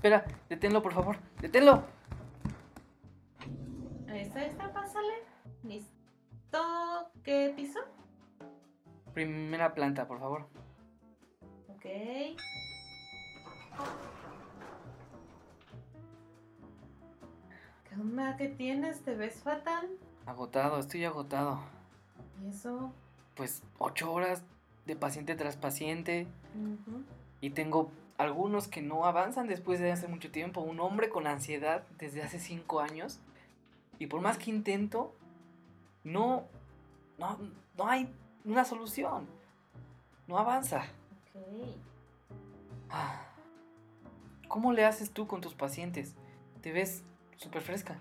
espera, deténlo, por favor, deténlo. Ahí está, pásale. ¿Listo? ¿Qué piso? Primera planta, por favor. Ok. ¿Qué onda? ¿Qué tienes? ¿Te ves fatal? Agotado, estoy agotado. ¿Y eso? Pues 8 horas de paciente tras paciente. Ujú. Y tengo algunos que no avanzan después de hace mucho tiempo. Un hombre con ansiedad desde hace 5 años. Y por más que intento, no, no, no hay una solución. No avanza. Ok. Ah, ¿cómo le haces tú con tus pacientes? Te ves súper fresca.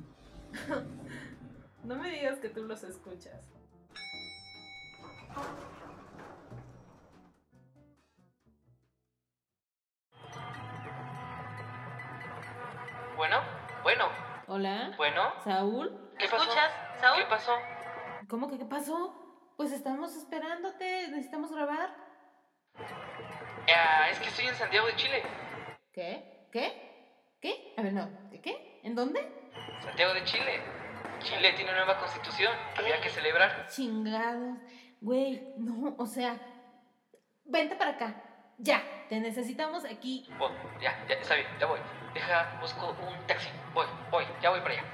No me digas que tú los escuchas. Bueno. Hola. Bueno. ¿Saúl? ¿Qué pasó? ¿Escuchas, Saúl? ¿Qué pasó? ¿Cómo que qué pasó? Pues estamos esperándote. Necesitamos grabar. Es que estoy en Santiago de Chile. ¿Qué? ¿Qué? A ver, no. ¿Qué? ¿En dónde? Santiago de Chile. Chile tiene nueva constitución. Había que celebrar. Chingados. Güey, no, o sea, vente para acá. Ya, te necesitamos aquí. Oh, ya, está bien, ya voy. Busco un taxi. Ya voy para allá.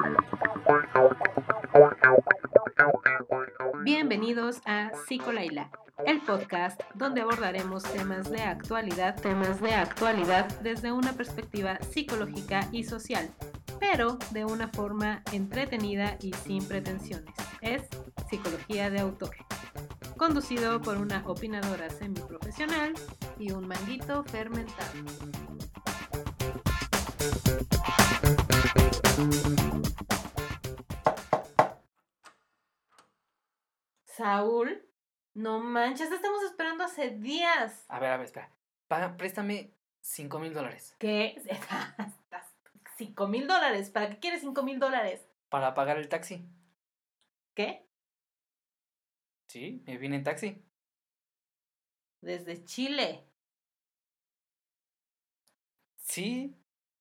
Bienvenidos a Psicolaila, el podcast donde abordaremos temas de actualidad desde una perspectiva psicológica y social, pero de una forma entretenida y sin pretensiones. Es Psicología de Autor, conducido por una opinadora semiprofesional y un manguito fermentado. Saúl, no manches, te estamos esperando hace días. A ver, espera. Préstame $5,000 ¿Qué? $5,000. ¿Para qué quieres $5,000? para pagar el taxi. ¿Qué? Sí, me vine en taxi. Desde Chile. Sí.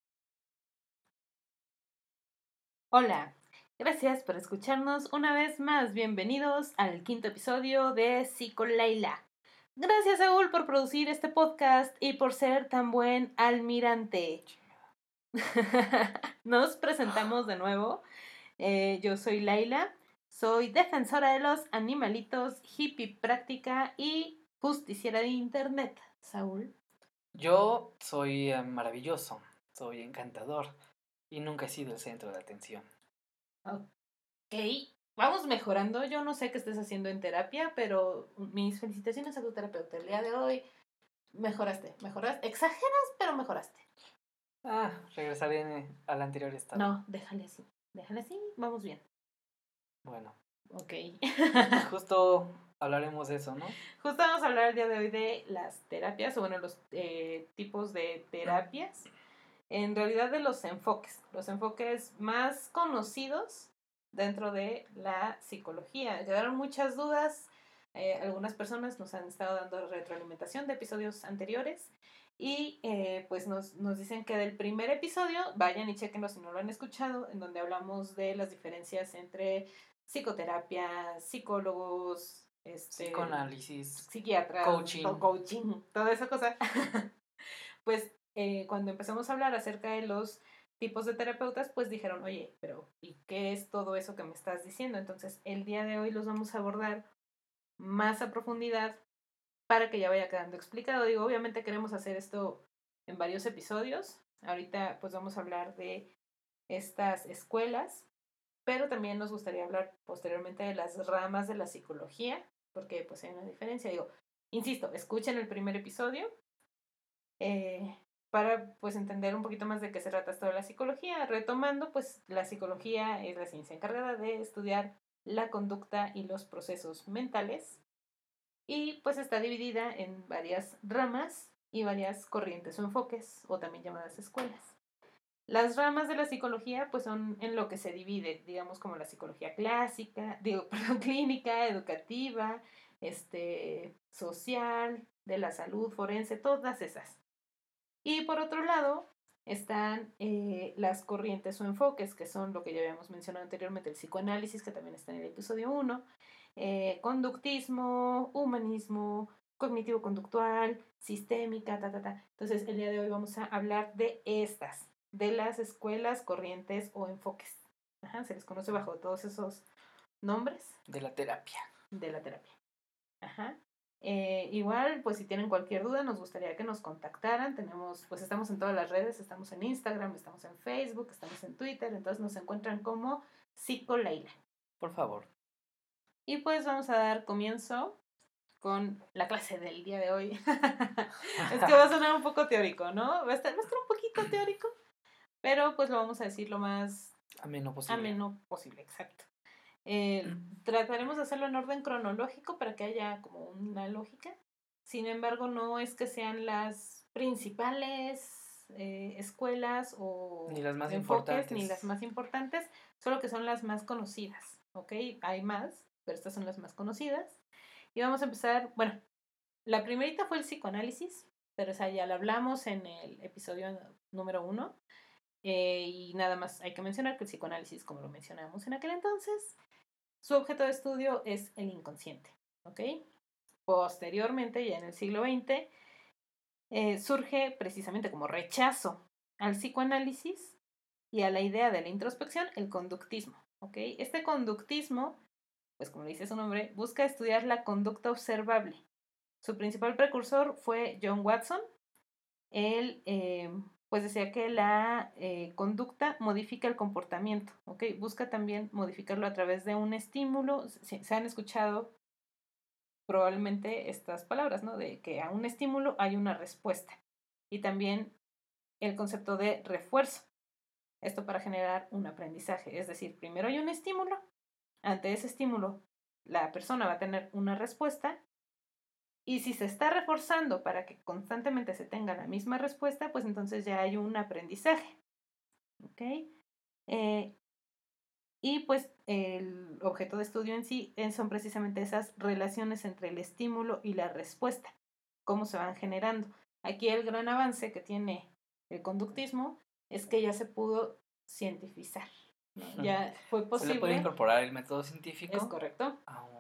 Hola, gracias por escucharnos una vez más. Bienvenidos al 5º episodio de Psicolaila. Gracias, Saúl, por producir este podcast y por ser tan buen almirante. Nos presentamos de nuevo. Yo soy Laila, soy defensora de los animalitos, hippie práctica y justiciera de internet. Saúl. Yo soy maravilloso, soy encantador y nunca he sido el centro de atención. Ok, vamos mejorando. Yo no sé qué estés haciendo en terapia, pero mis felicitaciones a tu terapeuta. El día de hoy mejoraste. Exageras, pero mejoraste. Regresaré al anterior estado. No, déjale así, vamos bien. Bueno, Ok. justo hablaremos de eso, ¿no? Justo vamos a hablar el día de hoy de las terapias, o bueno, los tipos de terapias. En realidad de los enfoques más conocidos dentro de la psicología. Quedaron muchas dudas, algunas personas nos han estado dando retroalimentación de episodios anteriores y pues nos dicen que del primer episodio, vayan y chequenlo si no lo han escuchado, en donde hablamos de las diferencias entre psicoterapia, psicólogos, Psicoanálisis, psiquiatras, coaching, toda esa cosa. Pues cuando empezamos a hablar acerca de los tipos de terapeutas, pues dijeron, oye, pero ¿y qué es todo eso que me estás diciendo? Entonces, el día de hoy los vamos a abordar más a profundidad para que ya vaya quedando explicado. Digo, obviamente queremos hacer esto en varios episodios. Ahorita pues vamos a hablar de estas escuelas, pero también nos gustaría hablar posteriormente de las ramas de la psicología, porque pues hay una diferencia. Digo, insisto, escuchen el primer episodio para pues entender un poquito más de qué se trata esto de la psicología. Retomando, pues la psicología es la ciencia encargada de estudiar la conducta y los procesos mentales y pues está dividida en varias ramas y varias corrientes o enfoques, o también llamadas escuelas. Las ramas de la psicología pues son en lo que se divide, digamos, como la psicología clásica, clínica, educativa, social, de la salud forense, todas esas. Y por otro lado están las corrientes o enfoques, que son lo que ya habíamos mencionado anteriormente, el psicoanálisis, que también está en el episodio 1, conductismo, humanismo, cognitivo-conductual, sistémica, Entonces, el día de hoy vamos a hablar de estas, de las escuelas, corrientes o enfoques. Ajá, se les conoce bajo todos esos nombres. De la terapia. De la terapia. Ajá. Igual, pues si tienen cualquier duda, nos gustaría que nos contactaran. Estamos en todas las redes, estamos en Instagram, estamos en Facebook, estamos en Twitter, entonces nos encuentran como Psicolaila. Por favor. Y pues vamos a dar comienzo con la clase del día de hoy. Es que va a sonar un poco teórico, ¿no? Va a estar un poquito teórico, pero pues lo vamos a decir lo más ameno posible. Ameno posible, exacto. Trataremos de hacerlo en orden cronológico para que haya como una lógica. Sin embargo, no es que sean las principales escuelas o ni las más enfoques importantes. ni las más importantes, solo que son las más conocidas, ¿ok? Hay más, pero estas son las más conocidas. Y vamos a empezar, bueno, la primerita fue el psicoanálisis, pero esa ya la hablamos en el episodio número 1. Y nada más hay que mencionar que el psicoanálisis, como lo mencionamos en aquel entonces, su objeto de estudio es el inconsciente, ¿ok? Posteriormente, ya en el siglo XX, surge precisamente como rechazo al psicoanálisis y a la idea de la introspección, el conductismo, ¿ok? Este conductismo, pues como dice su nombre, busca estudiar la conducta observable. Su principal precursor fue John Watson. Él pues decía que la conducta modifica el comportamiento, ¿ok? Busca también modificarlo a través de un estímulo. Se han escuchado probablemente estas palabras, ¿no? De que a un estímulo hay una respuesta. Y también el concepto de refuerzo. Esto para generar un aprendizaje. Es decir, primero hay un estímulo. Ante ese estímulo, la persona va a tener una respuesta. Y si se está reforzando para que constantemente se tenga la misma respuesta, pues entonces ya hay un aprendizaje. ¿Ok? Y pues el objeto de estudio en sí son precisamente esas relaciones entre el estímulo y la respuesta, cómo se van generando. Aquí el gran avance que tiene el conductismo es que ya se pudo cientificar, ¿no? Ya fue posible. Se le puede incorporar el método científico. Es correcto.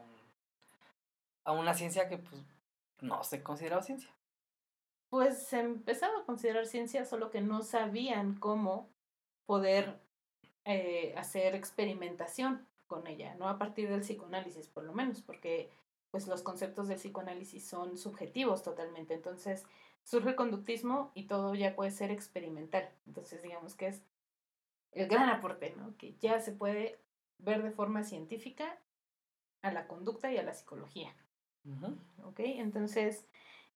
A una ciencia que pues no se consideraba ciencia. Pues se empezaba a considerar ciencia, solo que no sabían cómo poder hacer experimentación con ella, no a partir del psicoanálisis por lo menos, porque pues los conceptos del psicoanálisis son subjetivos totalmente, entonces surge el conductismo y todo ya puede ser experimental, entonces digamos que es el gran aporte, ¿no? Que ya se puede ver de forma científica a la conducta y a la psicología. ¿Ok? Entonces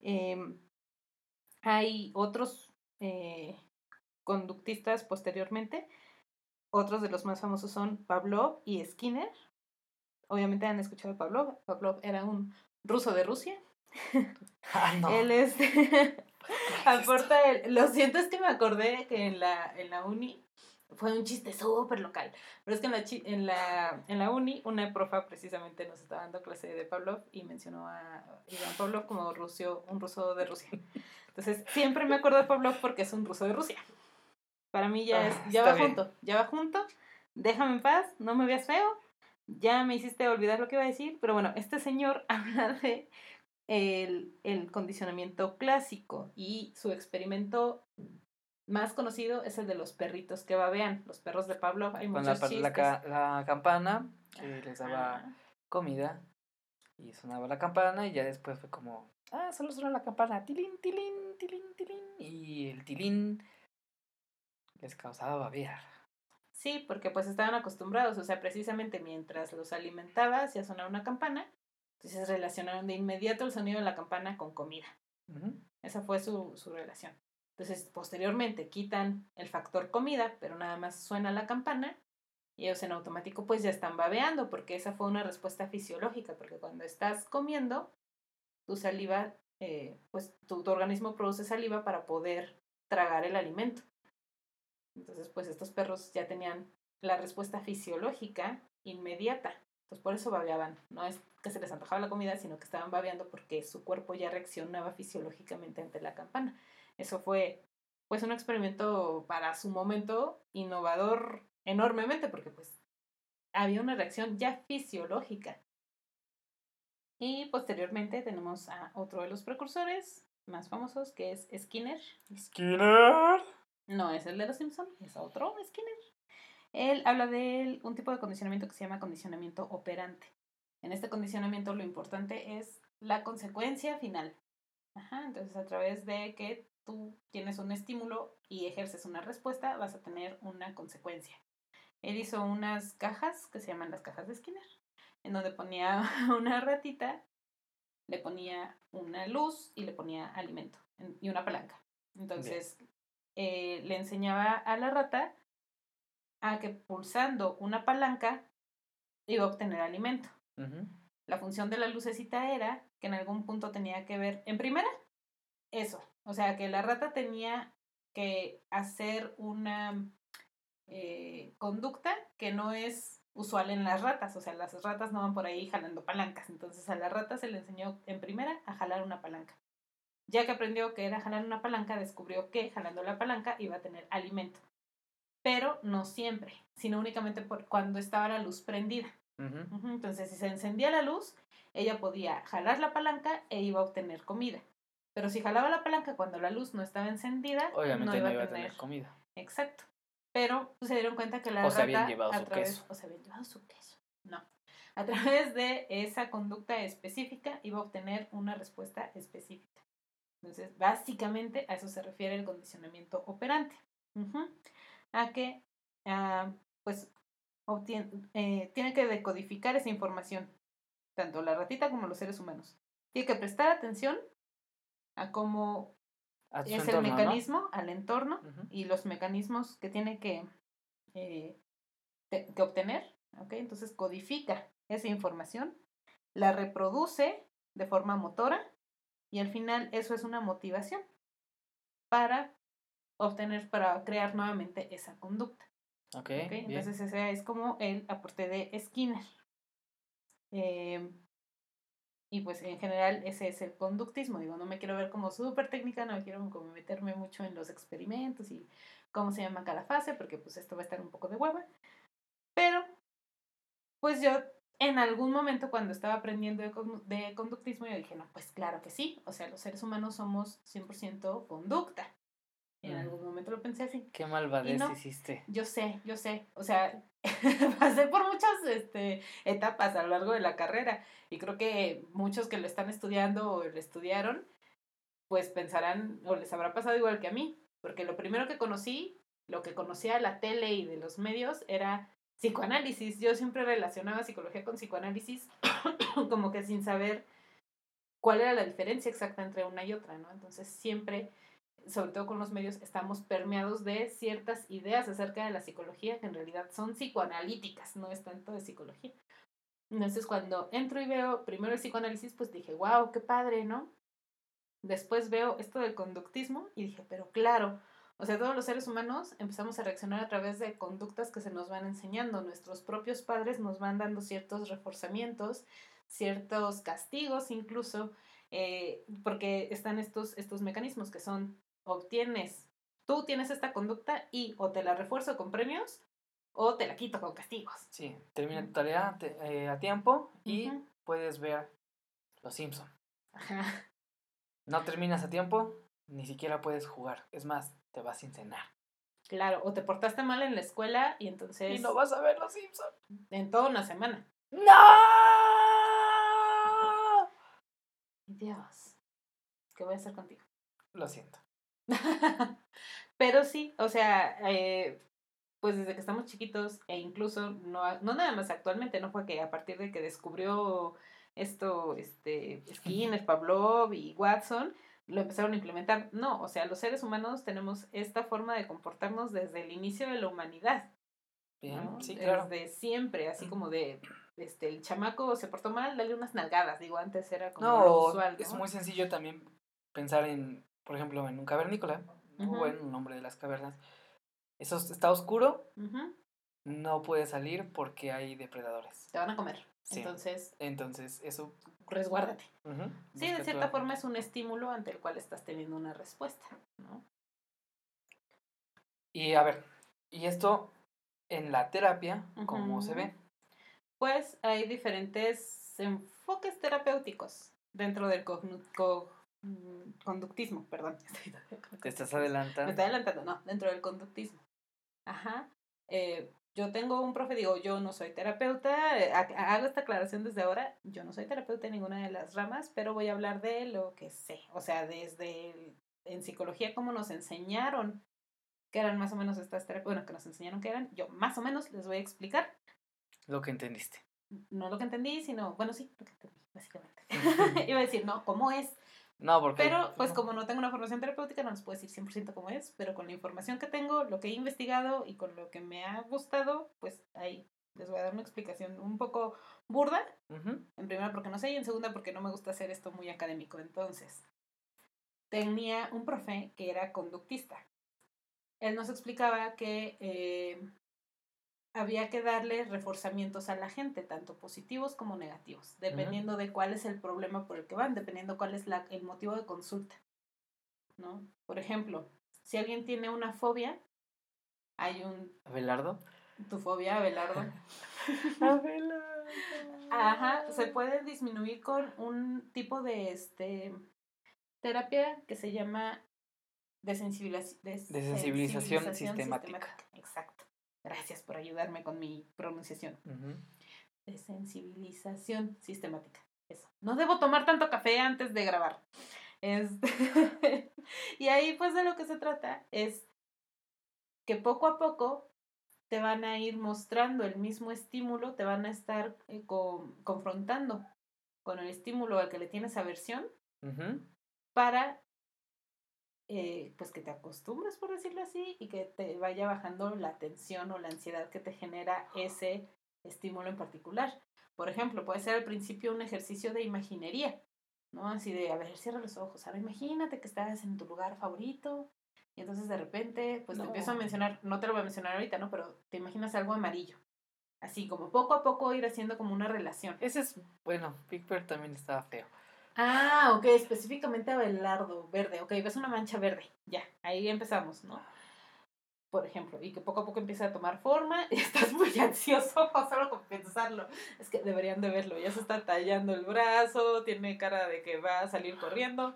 hay otros conductistas posteriormente. Otros de los más famosos son Pavlov y Skinner. Obviamente han escuchado a Pavlov. Pavlov era un ruso de Rusia. No. Él aporta lo siento, es que me acordé que en la uni fue un chiste súper local. Pero es que en la uni una profa precisamente nos estaba dando clase de Pavlov y mencionó a Iván Pavlov como un ruso de Rusia. Entonces siempre me acuerdo de Pavlov porque es un ruso de Rusia. Para mí ya va junto, déjame en paz, no me veas feo, ya me hiciste olvidar lo que iba a decir, pero bueno, este señor habla de el condicionamiento clásico y su experimento más conocido es el de los perritos que babean, los perros de Pavlov, hay muchos chistes. La campana que les daba comida y sonaba la campana y ya después fue como, solo suena la campana, tilín, tilín, tilín, tilín, y el tilín les causaba babear. Sí, porque pues estaban acostumbrados, o sea, precisamente mientras los alimentaba hacía sonar una campana, entonces relacionaron de inmediato el sonido de la campana con comida. Esa fue su relación. Entonces, posteriormente quitan el factor comida, pero nada más suena la campana y ellos en automático pues ya están babeando, porque esa fue una respuesta fisiológica, porque cuando estás comiendo, tu saliva, pues tu organismo produce saliva para poder tragar el alimento. Entonces, pues estos perros ya tenían la respuesta fisiológica inmediata. Pues por eso babeaban. No es que se les antojaba la comida, sino que estaban babeando porque su cuerpo ya reaccionaba fisiológicamente ante la campana. Eso fue pues un experimento para su momento innovador enormemente, porque pues había una reacción ya fisiológica. Y posteriormente tenemos a otro de los precursores más famosos, que es Skinner. Skinner. No es el de los Simpson, es otro Skinner. Él habla de un tipo de condicionamiento que se llama condicionamiento operante. En este condicionamiento lo importante es la consecuencia final. Ajá, entonces a través de que tú tienes un estímulo y ejerces una respuesta, vas a tener una consecuencia. Él hizo unas cajas que se llaman las cajas de Skinner, en donde ponía una ratita, le ponía una luz y le ponía alimento y una palanca. Entonces le enseñaba a la rata a que pulsando una palanca iba a obtener alimento. Uh-huh. La función de la lucecita era que en algún punto tenía que ver, en primera, eso. O sea, que la rata tenía que hacer una conducta que no es usual en las ratas. O sea, las ratas no van por ahí jalando palancas. Entonces a la rata se le enseñó en primera a jalar una palanca. Ya que aprendió que era jalar una palanca, descubrió que jalando la palanca iba a tener alimento. Pero no siempre, sino únicamente por cuando estaba la luz prendida. Uh-huh. Entonces, si se encendía la luz, ella podía jalar la palanca e iba a obtener comida. Pero si jalaba la palanca cuando la luz no estaba encendida, obviamente no iba a tener comida. Exacto. Pero pues, se dieron cuenta que la rata... O se habían llevado su queso. O se habían llevado su queso. No. A través de esa conducta específica iba a obtener una respuesta específica. Entonces, básicamente a eso se refiere el condicionamiento operante. Uh-huh. A que, pues, tiene que decodificar esa información, tanto la ratita como los seres humanos. Tiene que prestar atención a cómo es el mecanismo, ¿no? Al entorno, uh-huh, y los mecanismos que tiene que obtener. ¿Okay? Entonces codifica esa información, la reproduce de forma motora y al final eso es una motivación para crear nuevamente esa conducta. Okay, entonces ese es como el aporte de Skinner. Y pues en general ese es el conductismo. Digo, no me quiero ver como súper técnica, no quiero como meterme mucho en los experimentos y cómo se llama cada fase, porque pues esto va a estar un poco de hueva. Pero pues yo en algún momento cuando estaba aprendiendo de conductismo yo dije, no, pues claro que sí. O sea, los seres humanos somos 100% conducta. En algún momento lo pensé así. Qué malvadez hiciste. Yo sé. O sea, pasé por muchas etapas a lo largo de la carrera. Y creo que muchos que lo están estudiando o lo estudiaron, pues pensarán o les habrá pasado igual que a mí. Porque lo primero que conocí, lo que conocía de la tele y de los medios, era psicoanálisis. Yo siempre relacionaba psicología con psicoanálisis como que sin saber cuál era la diferencia exacta entre una y otra, ¿no? Entonces siempre, sobre todo con los medios, estamos permeados de ciertas ideas acerca de la psicología que en realidad son psicoanalíticas, no es tanto de psicología. Entonces cuando entro y veo primero el psicoanálisis, pues dije, wow, qué padre, ¿no? Después veo esto del conductismo y dije, pero claro, o sea, todos los seres humanos empezamos a reaccionar a través de conductas que se nos van enseñando. Nuestros propios padres nos van dando ciertos reforzamientos, ciertos castigos incluso, porque están estos mecanismos que son, tú tienes esta conducta y o te la refuerzo con premios o te la quito con castigos. Sí, termina tu tarea a tiempo y puedes ver Los Simpson. Ajá. No terminas a tiempo, ni siquiera puedes jugar. Es más, te vas sin cenar. Claro, o te portaste mal en la escuela y entonces... Y no vas a ver Los Simpson. En toda una semana. ¡No! Dios, ¿qué voy a hacer contigo? Lo siento. Pero sí, o sea, pues desde que estamos chiquitos e incluso no nada más actualmente, no fue que a partir de que descubrió esto, Skinner, Pavlov y Watson, lo empezaron a implementar. No, o sea, los seres humanos tenemos esta forma de comportarnos desde el inicio de la humanidad. Bien, ¿no? sí, claro. Desde siempre, así como de, el chamaco se portó mal, dale unas nalgadas. Digo, antes era como lo usual, ¿no? Es muy sencillo también pensar en, por ejemplo, en un cavernícola, o en un hombre de las cavernas. Eso está oscuro, no puede salir porque hay depredadores. Te van a comer. Sí. Entonces, eso... Resguárdate. Sí, de cierta forma es un estímulo ante el cual estás teniendo una respuesta, ¿no? Y a ver, y esto en la terapia, ¿cómo se ve? Pues hay diferentes enfoques terapéuticos dentro del conductismo, perdón. Te estás adelantando. Me estoy adelantando, no, dentro del conductismo. Ajá. Yo tengo un profe, digo, yo no soy terapeuta, hago esta aclaración desde ahora, yo no soy terapeuta en ninguna de las ramas, pero voy a hablar de lo que sé, o sea, en psicología, cómo nos enseñaron que eran más o menos estas terapias, bueno, que nos enseñaron que eran, yo más o menos les voy a explicar. Lo que entendiste. No lo que entendí, sino, bueno, sí, lo que entendí, básicamente. Iba a decir, no, ¿cómo es? No, porque... Pero, pues, como no tengo una formación terapéutica, no les puedo decir 100% cómo es, pero con la información que tengo, lo que he investigado y con lo que me ha gustado, pues, ahí les voy a dar una explicación un poco burda. En primera porque no sé y en segunda porque no me gusta hacer esto muy académico. Entonces, tenía un profe que era conductista. Él nos explicaba que había que darle reforzamientos a la gente, tanto positivos como negativos, dependiendo de cuál es el problema por el que van, dependiendo cuál es el motivo de consulta, ¿no? Por ejemplo, si alguien tiene una fobia, hay un... ¿Abelardo? Tu fobia, Abelardo. Abelardo. Ajá, se puede disminuir con un tipo de terapia que se llama desensibilización sistemática. Exacto. Gracias por ayudarme con mi pronunciación. Desensibilización sistemática. Eso. No debo tomar tanto café antes de grabar. Y ahí pues de lo que se trata es que poco a poco te van a ir mostrando el mismo estímulo, te van a estar confrontando con el estímulo al que le tienes aversión para pues que te acostumbres, por decirlo así, y que te vaya bajando la tensión o la ansiedad que te genera ese estímulo en particular. Por ejemplo, puede ser al principio un ejercicio de imaginería, ¿no? Así de, a ver, cierra los ojos, ahora imagínate que estás en tu lugar favorito y entonces de repente, pues te empiezo a mencionar, no te lo voy a mencionar ahorita, ¿no? Pero te imaginas algo amarillo. Así como poco a poco ir haciendo como una relación. Ese es, bueno, Big Bird también estaba feo. Ah, ok, específicamente Abelardo, verde, ok, ves una mancha verde, ya, ahí empezamos, ¿no? Por ejemplo, y que poco a poco empieza a tomar forma y estás muy ansioso solo con pensarlo. Es que deberían de verlo, ya se está tallando el brazo, tiene cara de que va a salir corriendo.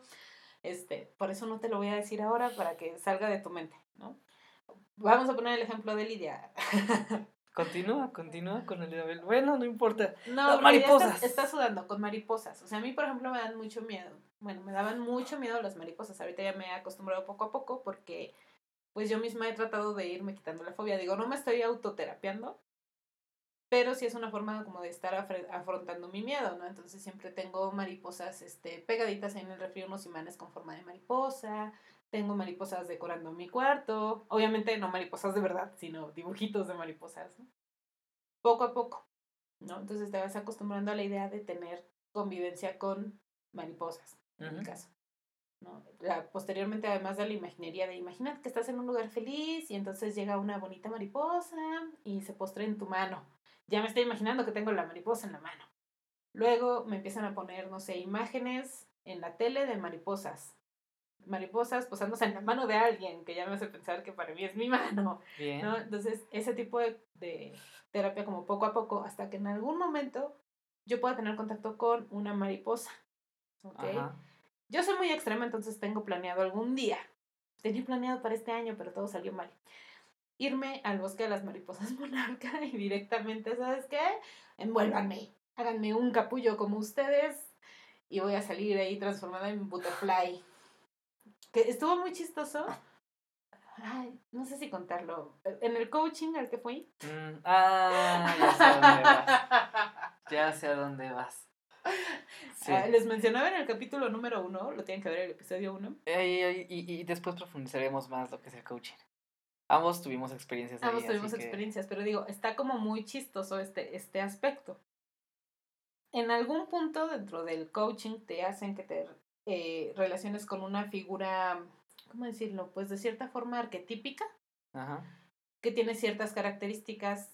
Por eso no te lo voy a decir ahora para que salga de tu mente, ¿no? Vamos a poner el ejemplo de Lidia. Continúa con el de Abel. Bueno, no importa. No, las mariposas. Estás sudando con mariposas. O sea, a mí, por ejemplo, me dan mucho miedo. Bueno, me daban mucho miedo las mariposas. Ahorita ya me he acostumbrado poco a poco porque pues yo misma he tratado de irme quitando la fobia. Digo, no me estoy autoterapiando, pero sí es una forma como de estar afrontando mi miedo, ¿no? Entonces siempre tengo mariposas pegaditas ahí en el refri, unos imanes con forma de mariposa. Tengo mariposas decorando mi cuarto. Obviamente no mariposas de verdad, sino dibujitos de mariposas, ¿no? Poco a poco, ¿no? Entonces te vas acostumbrando a la idea de tener convivencia con mariposas, en mi caso, ¿no? Posteriormente, además de la imaginería de imagínate que estás en un lugar feliz y entonces llega una bonita mariposa y se postra en tu mano. Ya me estoy imaginando que tengo la mariposa en la mano. Luego me empiezan a poner, no sé, imágenes en la tele de mariposas. Mariposas posándose en la mano de alguien, que ya me hace pensar que para mí es mi mano. Bien. ¿No? Entonces, ese tipo de terapia como poco a poco, hasta que en algún momento yo pueda tener contacto con una mariposa. ¿Ok? Ajá. Yo soy muy extrema, entonces tengo planeado algún día. Tenía planeado para este año, pero todo salió mal. Irme al bosque de las mariposas monarca y directamente, ¿sabes qué? Envuélvanme. Háganme un capullo como ustedes y voy a salir ahí transformada en butterfly. Que estuvo muy chistoso. Ay, no sé si contarlo. En el coaching al que fui. Ya sé a dónde vas. Ya sé a dónde vas. Sí. Les mencionaba en el capítulo número 1, lo tienen que ver el episodio 1. Y después profundizaremos más lo que es el coaching. Ambos tuvimos experiencias ahí. Ambos tuvimos experiencias, pero digo, está como muy chistoso este aspecto. En algún punto dentro del coaching te hacen que te relaciones con una figura, ¿cómo decirlo? Pues de cierta forma arquetípica. Ajá. Que tiene ciertas características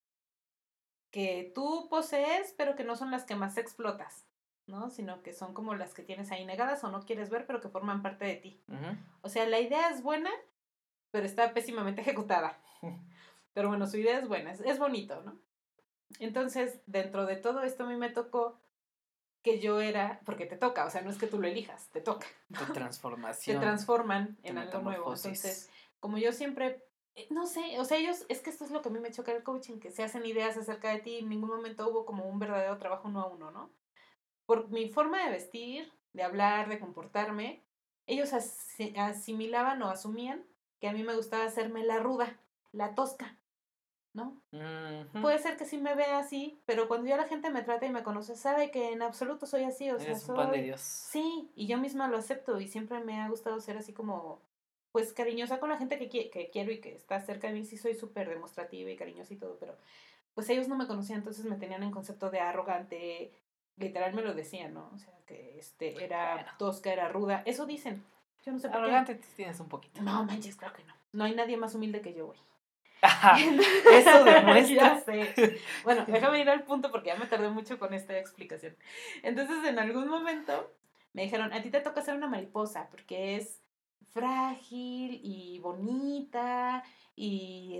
que tú posees, pero que no son las que más explotas, ¿no? Sino que son como las que tienes ahí negadas o no quieres ver, pero que forman parte de ti. O sea, la idea es buena, pero está pésimamente ejecutada. Pero bueno, su idea es buena, es bonito, ¿no? Entonces, dentro de todo esto a mí me tocó que yo era, porque te toca, o sea, no es que tú lo elijas, te toca. Tu Te transformación, transforman tu en algo nuevo. metamorfosis. Entonces, como yo siempre, no sé, o sea, ellos, es que esto es lo que a mí me choca el coaching, que se hacen ideas acerca de ti, en ningún momento hubo como un verdadero trabajo uno a uno, ¿no? Por mi forma de vestir, de hablar, de comportarme, ellos asimilaban o asumían que a mí me gustaba hacerme la ruda, la tosca, ¿no? Puede ser que sí me vea así, pero cuando ya la gente me trata y me conoce, sabe que en absoluto soy así, o sea, Eres un pan de soy... Dios. Sí, y yo misma lo acepto y siempre me ha gustado ser así como, pues cariñosa con la gente que quiero y que está cerca de mí, sí soy súper demostrativa y cariñosa y todo, pero pues ellos no me conocían, entonces me tenían en concepto de arrogante, literal me lo decían, ¿no? O sea, que era Bueno, tosca, era ruda, eso dicen, yo no sé por qué. arrogante tienes un poquito. No, manches, claro que no. No hay nadie más humilde que yo, güey. Eso demuestra. Ya sé. Bueno, déjame ir al punto porque ya me tardé mucho con esta explicación. Entonces, en algún momento me dijeron, a ti te toca ser una mariposa porque es frágil y bonita y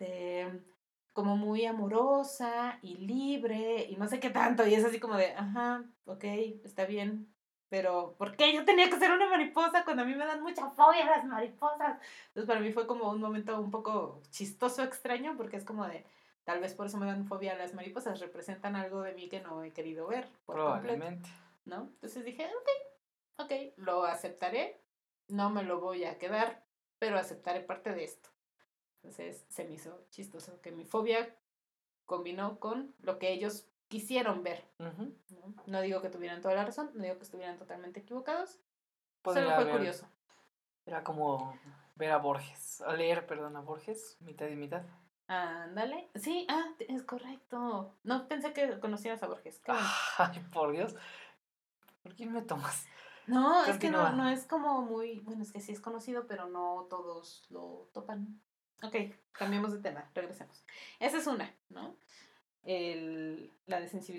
como muy amorosa y libre y no sé qué tanto. Y es así como de, ajá, ok, está bien. Pero, ¿por qué yo tenía que ser una mariposa cuando a mí me dan mucha fobia las mariposas? Entonces, para mí fue como un momento un poco chistoso, extraño, porque es como de, tal vez por eso me dan fobia las mariposas, representan algo de mí que no he querido ver por completo, Probablemente. ¿no? Entonces dije, ok, lo aceptaré, no me lo voy a quedar, pero aceptaré parte de esto. Entonces, se me hizo chistoso que mi fobia combinó con lo que ellos quisieron ver. Ujú. No digo que tuvieran toda la razón, no digo que estuvieran totalmente equivocados, solo Podría fue haber. curioso. Era como ver a Borges. A leer, perdón, a Borges, mitad y mitad. Ándale. Sí, es correcto. No pensé que conocieras a Borges. Qué bueno. Ay, por Dios. ¿Por quién me tomas? No, es que Continúa. no es como muy, bueno, es que sí es conocido, pero no todos lo topan. Ok, cambiemos de tema, regresemos. Esa es una, ¿no? La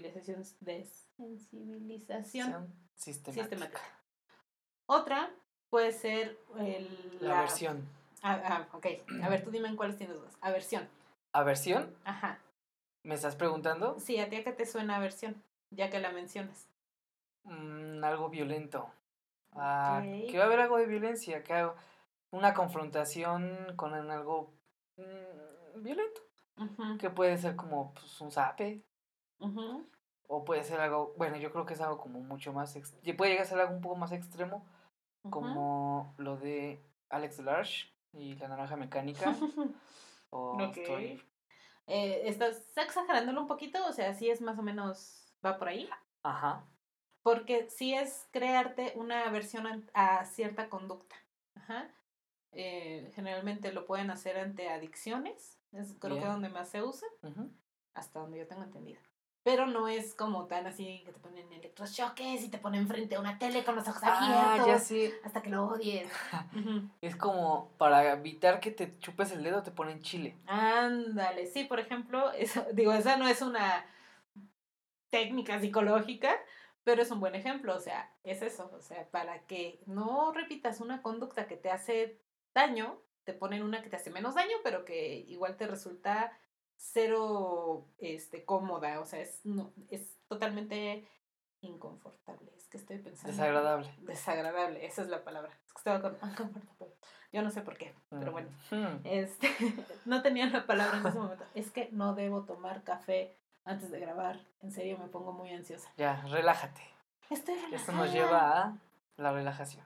desensibilización Sistemática. sistemática. Otra puede ser La versión. ok. A ver, tú dime en cuáles tienes dudas. Aversión. ¿Aversión? Ajá. ¿Me estás preguntando? Sí, ¿a ti a qué te suena aversión? Ya que la mencionas. Algo violento. Ok. Que va a haber algo de violencia, una confrontación con algo violento. Ujú, Que puede ser como pues, un zape, ujú, o puede ser algo, bueno, yo creo que es algo como mucho más, puede llegar a ser algo un poco más extremo, ujú. como lo de Alex Large y la naranja mecánica, o Ok. estoy... ¿Estás exagerándolo un poquito? O sea, sí es más o menos, va por ahí. Ajá. Porque sí es crearte una aversión a cierta conducta. Ajá. Generalmente lo pueden hacer ante adicciones. Creo que es Bien. donde más se usa. Ujú. Hasta donde yo tengo entendido. Pero no es como tan así que te ponen electrochoques y te ponen frente a una tele con los ojos abiertos Ya sé. hasta que lo odies. Ujú. Es como para evitar que te chupes el dedo te ponen chile. Ándale, sí, por ejemplo, eso, digo, esa no es una técnica psicológica, pero es un buen ejemplo, o sea, es eso, o sea, para que no repitas una conducta que te hace daño, te ponen una que te hace menos daño, pero que igual te resulta cero cómoda, o sea, es totalmente inconfortable, es que estoy pensando. Desagradable. Desagradable, esa es la palabra. Es que estaba con uncomfortable. Yo no sé por qué, pero bueno. Ujú. No tenía la palabra en ese momento. Es que no debo tomar café antes de grabar. En serio, me pongo muy ansiosa. Ya, relájate. Estoy Esto nos relajada. lleva a la relajación.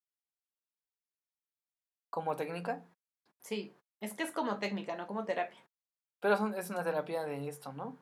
Como técnica, Sí, es que es como técnica, no como terapia. pero es una terapia de esto, ¿no?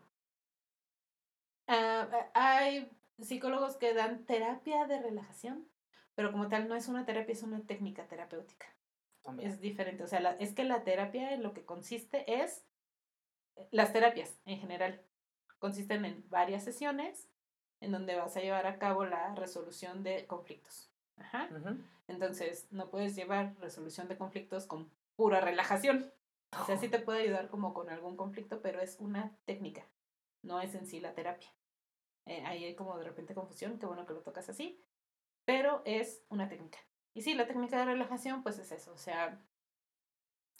Hay psicólogos que dan terapia de relajación, pero como tal no es una terapia, es una técnica terapéutica. También. Es diferente. O sea, es que la terapia en lo que consiste es, las terapias en general, consisten en varias sesiones en donde vas a llevar a cabo la resolución de conflictos. Ajá. Ujú. Entonces, no puedes llevar resolución de conflictos con pura relajación. O sea, sí te puede ayudar como con algún conflicto, pero es una técnica, no es en sí la terapia. Ahí hay como de repente confusión, qué bueno que lo tocas así, pero es una técnica. Y sí, la técnica de relajación, pues es eso, o sea,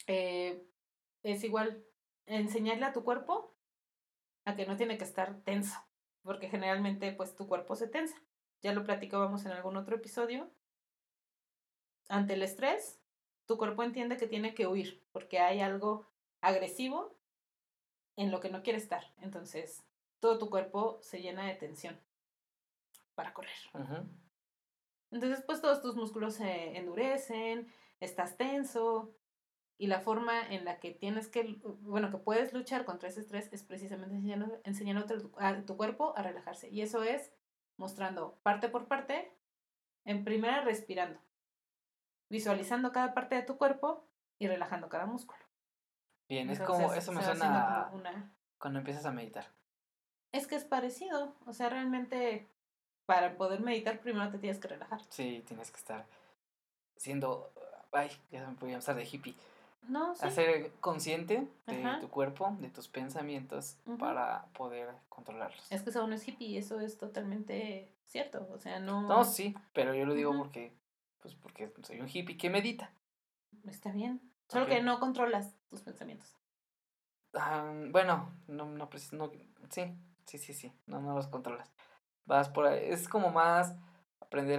Es igual enseñarle a tu cuerpo a que no tiene que estar tenso, porque generalmente pues tu cuerpo se tensa. Ya lo platicábamos en algún otro episodio. Ante el estrés, tu cuerpo entiende que tiene que huir, porque hay algo agresivo en lo que no quiere estar. Entonces, todo tu cuerpo se llena de tensión para correr. Ujú. Entonces, pues todos tus músculos se endurecen, estás tenso, y la forma en la que tienes que, bueno, que puedes luchar contra ese estrés es precisamente enseñando a tu cuerpo a relajarse. Y eso es mostrando parte por parte, en primera respirando, visualizando cada parte de tu cuerpo y relajando cada músculo. Bien, es como, Entonces eso me se va haciendo como suena a una... cuando empiezas a meditar. Es que es parecido, o sea, realmente para poder meditar primero te tienes que relajar. Sí, tienes que estar siendo, ay, ya me voy a empezar de hippie. No, sí. Hacer consciente de Ajá. tu cuerpo, de tus pensamientos, para poder controlarlos. Es que eso no es hippie, eso es totalmente cierto, o sea, No, no... sí, pero yo lo digo Ujú. porque, pues porque soy un hippie que medita. Está bien, solo Ok. que no controlas tus pensamientos. Bueno, no, sí, no los controlas. Vas por ahí, es como más aprender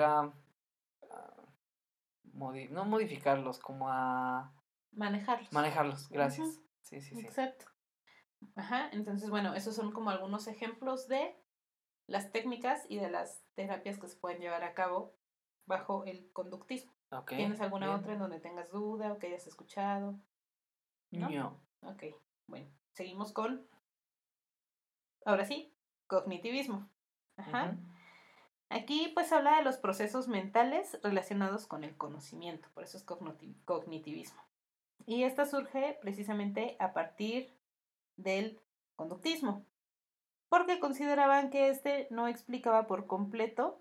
no modificarlos, como a Manejarlos. manejarlos, Ujú. gracias. Sí. Exacto. Ajá, entonces, bueno, esos son como algunos ejemplos de las técnicas y de las terapias que se pueden llevar a cabo bajo el conductismo. Ok, ¿Tienes alguna bien. otra en donde tengas duda o que hayas escuchado? ¿No? No. Ok, bueno, seguimos con, ahora sí, cognitivismo. Ujú. Ajá. Aquí pues habla de los procesos mentales relacionados con el conocimiento, por eso es cognitivismo. Y esta surge precisamente a partir del conductismo, porque consideraban que este no explicaba por completo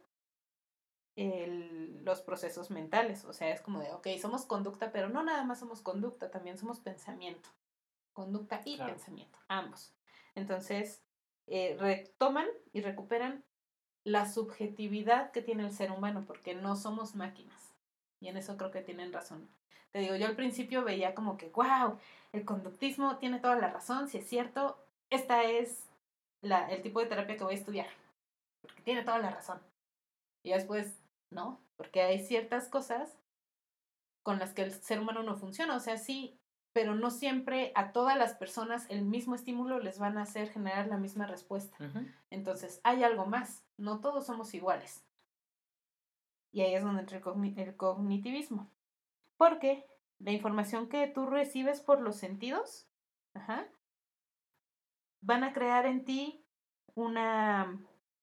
los procesos mentales. O sea, es como de, ok, somos conducta, pero no nada más somos conducta, también somos pensamiento. Conducta y Claro. pensamiento, ambos. Entonces, retoman y recuperan la subjetividad que tiene el ser humano, porque no somos máquinas. Y en eso creo que tienen razón. Te digo, yo al principio veía como que, wow, el conductismo tiene toda la razón, si es cierto, esta es el tipo de terapia que voy a estudiar, porque tiene toda la razón. Y después, no, porque hay ciertas cosas con las que el ser humano no funciona, o sea, sí, pero no siempre a todas las personas el mismo estímulo les van a hacer generar la misma respuesta. Ujú. Entonces, hay algo más, no todos somos iguales. Y ahí es donde entra el cognitivismo. Porque la información que tú recibes por los sentidos, ajá, van a crear en ti una,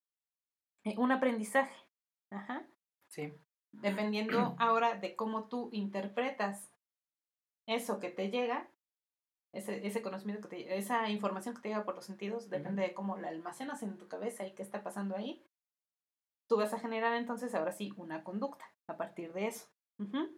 un aprendizaje. Ajá. Sí. Dependiendo ahora de cómo tú interpretas eso que te llega, ese conocimiento esa información que te llega por los sentidos, depende de cómo la almacenas en tu cabeza y qué está pasando ahí. Tú vas a generar entonces ahora sí una conducta a partir de eso. Ujú.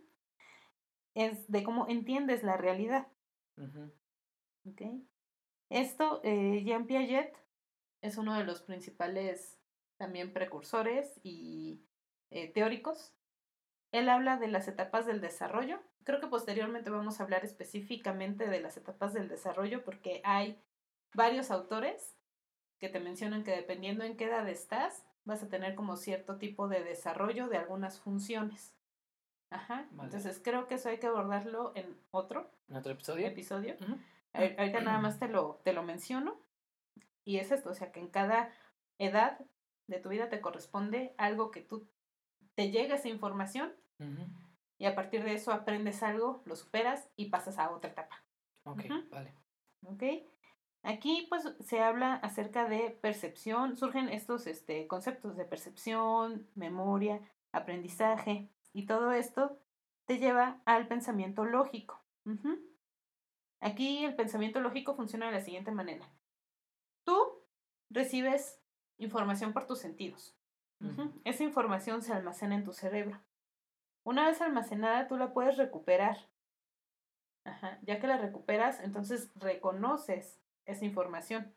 Es de cómo entiendes la realidad. Ujú. ¿Okay? Esto, Jean Piaget es uno de los principales también precursores y teóricos. Él habla de las etapas del desarrollo. Creo que posteriormente vamos a hablar específicamente de las etapas del desarrollo porque hay varios autores que te mencionan que dependiendo en qué edad estás, vas a tener como cierto tipo de desarrollo de algunas funciones. Ajá. Vale. Entonces creo que eso hay que abordarlo en otro ¿En otro episodio? episodio. Ahorita nada más te lo menciono. Y es esto, o sea que en cada edad de tu vida te corresponde algo que tú te llega esa información Ujú. y a partir de eso aprendes algo, lo superas y pasas a otra etapa. Ok, Ujú. vale. ¿Ok? Aquí pues se habla acerca de percepción, surgen estos conceptos de percepción, memoria, aprendizaje y todo esto te lleva al pensamiento lógico. Ujú. Aquí el pensamiento lógico funciona de la siguiente manera. Tú recibes información por tus sentidos. Ujú. Esa información se almacena en tu cerebro. Una vez almacenada, tú la puedes recuperar. Ajá. Ya que la recuperas, entonces reconoces esa información.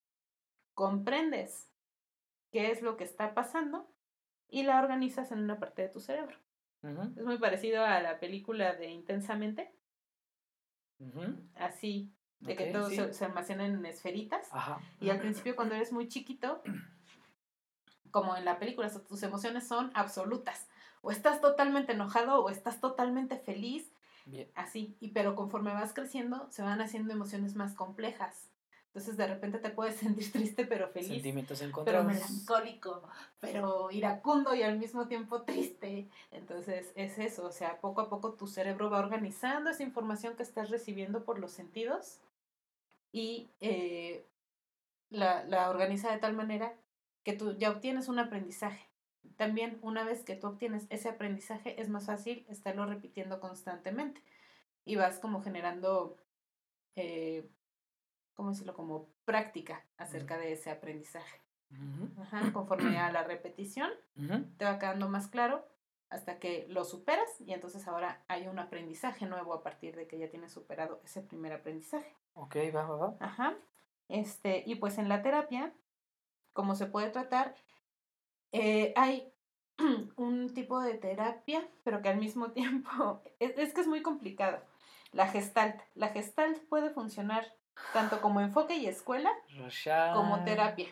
Comprendes qué es lo que está pasando y la organizas en una parte de tu cerebro. Ujú. Es muy parecido a la película de Intensamente. así, de que todo se almacena en esferitas. Ajá. Y al principio cuando eres muy chiquito, como en la película, tus emociones son absolutas. O estás totalmente enojado o estás totalmente feliz. Bien. Así, pero conforme vas creciendo, se van haciendo emociones más complejas. Entonces, de repente te puedes sentir triste, pero feliz. Sentimientos encontrados. Pero melancólico, pero iracundo y al mismo tiempo triste. Entonces, es eso. O sea, poco a poco tu cerebro va organizando esa información que estás recibiendo por los sentidos y la organiza de tal manera que tú ya obtienes un aprendizaje. También, una vez que tú obtienes ese aprendizaje, es más fácil estarlo repitiendo constantemente. Y vas como generando, ¿cómo decirlo? Como práctica acerca de ese aprendizaje. Ajá, conforme a la repetición, te va quedando más claro hasta que lo superas y entonces ahora hay un aprendizaje nuevo a partir de que ya tienes superado ese primer aprendizaje. Ok, va. Ajá. Y pues en la terapia, como se puede tratar, hay un tipo de terapia, pero que al mismo tiempo es que es muy complicado. La Gestalt. La Gestalt puede funcionar tanto como enfoque y escuela como terapia.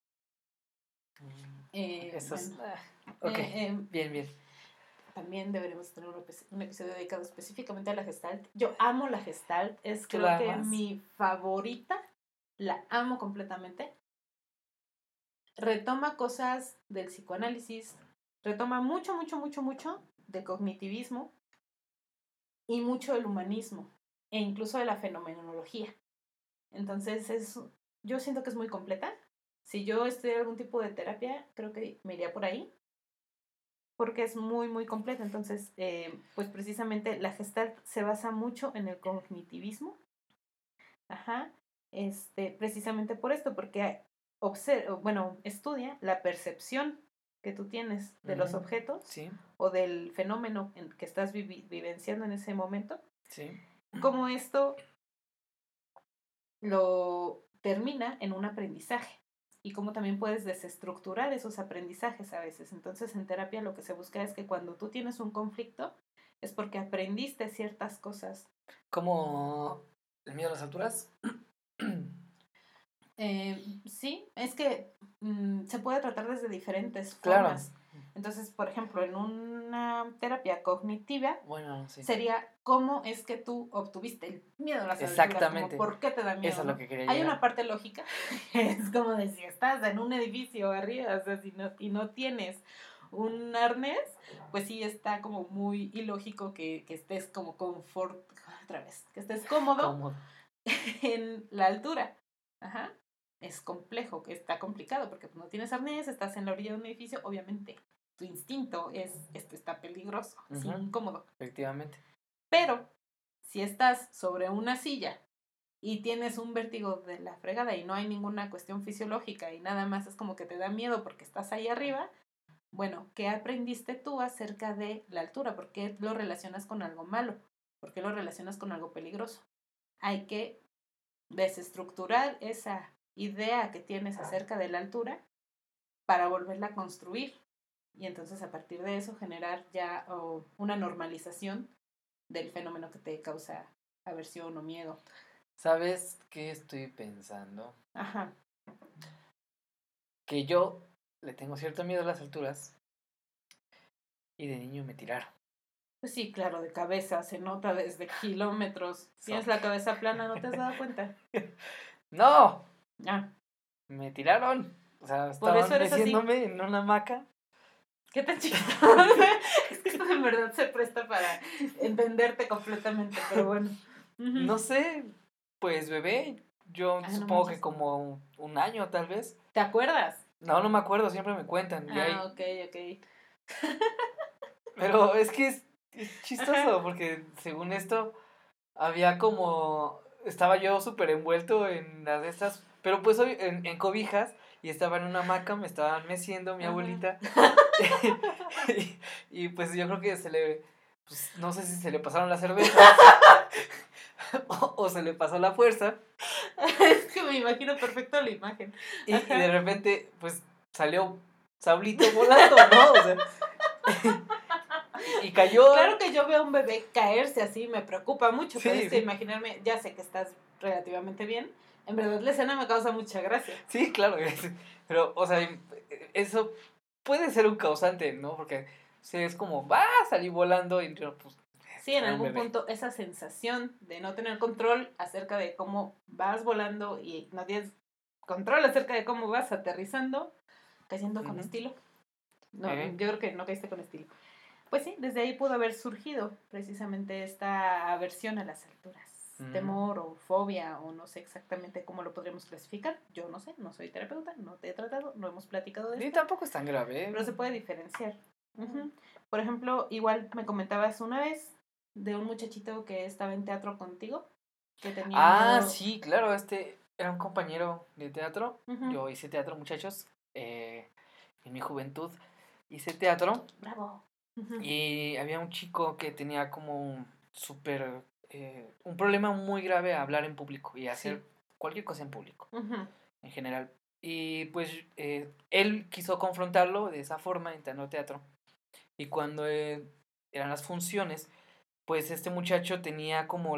Eso es... Bueno, ok, bien. También deberemos tener un episodio dedicado específicamente a la Gestalt. Yo amo la Gestalt, es ¿Tú creo la que amas? mi favorita, la amo completamente. Retoma cosas del psicoanálisis, retoma mucho de cognitivismo y mucho del humanismo e incluso de la fenomenología. Entonces yo siento que es muy completa. Si yo estudiara algún tipo de terapia, creo que me iría por ahí, porque es muy completa. Entonces, pues precisamente la Gestalt se basa mucho en el cognitivismo. Ajá. Precisamente por esto, porque estudia la percepción que tú tienes de los objetos o del fenómeno que estás vivenciando en ese momento. Cómo esto lo termina en un aprendizaje y cómo también puedes desestructurar esos aprendizajes a veces. Entonces, en terapia lo que se busca es que cuando tú tienes un conflicto es porque aprendiste ciertas cosas. ¿Como el miedo a las alturas? Sí, es que se puede tratar desde diferentes formas. Claro. Entonces, por ejemplo, en una terapia cognitiva, sería cómo es que tú obtuviste el miedo a las alturas. Exactamente. Como, ¿por qué te da miedo? Eso es lo que quería llegar. Hay una parte lógica, es como de si estás en un edificio arriba, o sea, y no tienes un arnés, pues sí está como muy ilógico que estés como que estés cómodo. En la altura. Ajá. Es complejo, que está complicado, porque no tienes arnés, estás en la orilla de un edificio, obviamente tu instinto es, esto está peligroso, es incómodo. Efectivamente. Pero, si estás sobre una silla y tienes un vértigo de la fregada y no hay ninguna cuestión fisiológica y nada más es como que te da miedo porque estás ahí arriba, bueno, ¿qué aprendiste tú acerca de la altura? ¿Por qué lo relacionas con algo malo? ¿Por qué lo relacionas con algo peligroso? Hay que desestructurar esa idea que tienes acerca de la altura para volverla a construir y entonces a partir de eso generar ya una normalización del fenómeno que te causa aversión o miedo. ¿Sabes qué estoy pensando? Ajá. Que yo le tengo cierto miedo a las alturas y de niño me tiraron. Pues sí, claro, de cabeza, se nota desde kilómetros. Tienes la cabeza plana, ¿no te has dado cuenta? ¡No! Me tiraron. O sea, estaban meciéndome en una hamaca. ¿Qué tan chiquito? Es que esto en verdad se presta para entenderte completamente, pero bueno. No sé, pues bebé, yo supongo que como un año tal vez. ¿Te acuerdas? No me acuerdo, siempre me cuentan. Ok. Pero es que es chistoso, porque según esto, había como... Estaba yo súper envuelto en las de estas, pero pues en cobijas, y estaba en una hamaca, me estaban meciendo mi abuelita. y pues yo creo que pues no sé si se le pasaron las cervezas o se le pasó la fuerza. Es que me imagino perfecto la imagen. Y de repente, pues salió Saulito volando, ¿no? O sea, y cayó. Claro que yo veo a un bebé caerse así, me preocupa mucho, Sí, pero es que sí. imaginarme, ya sé que estás relativamente bien, en verdad la escena me causa mucha gracia. Sí, claro. Pero, o sea, eso puede ser un causante, ¿no? Porque sí, es como, va a salir volando y yo, pues, Sí, en era un algún bebé. punto esa sensación de no tener control acerca de cómo vas volando y no tienes control acerca de cómo vas aterrizando, cayendo con Ujú. estilo. No, Ok. yo creo que no caíste con estilo. Pues sí, desde ahí pudo haber surgido precisamente esta aversión a las alturas. Temor o fobia o no sé exactamente cómo lo podríamos clasificar. Yo no sé, no soy terapeuta, no te he tratado, no hemos platicado de Ni esto, tampoco es tan grave, pero se puede diferenciar. Ujú. Por ejemplo, igual me comentabas una vez de un muchachito que estaba en teatro contigo, que tenía miedo. Sí, claro, era un compañero de teatro. Ujú. Yo hice teatro, muchachos. En mi juventud hice teatro. Bravo. Ujú. Y había un chico que tenía como un problema muy grave a hablar en público y hacer Sí. cualquier cosa en público, Ujú. en general. Y pues él quiso confrontarlo de esa forma entrando al teatro. Y cuando eran las funciones, pues este muchacho tenía como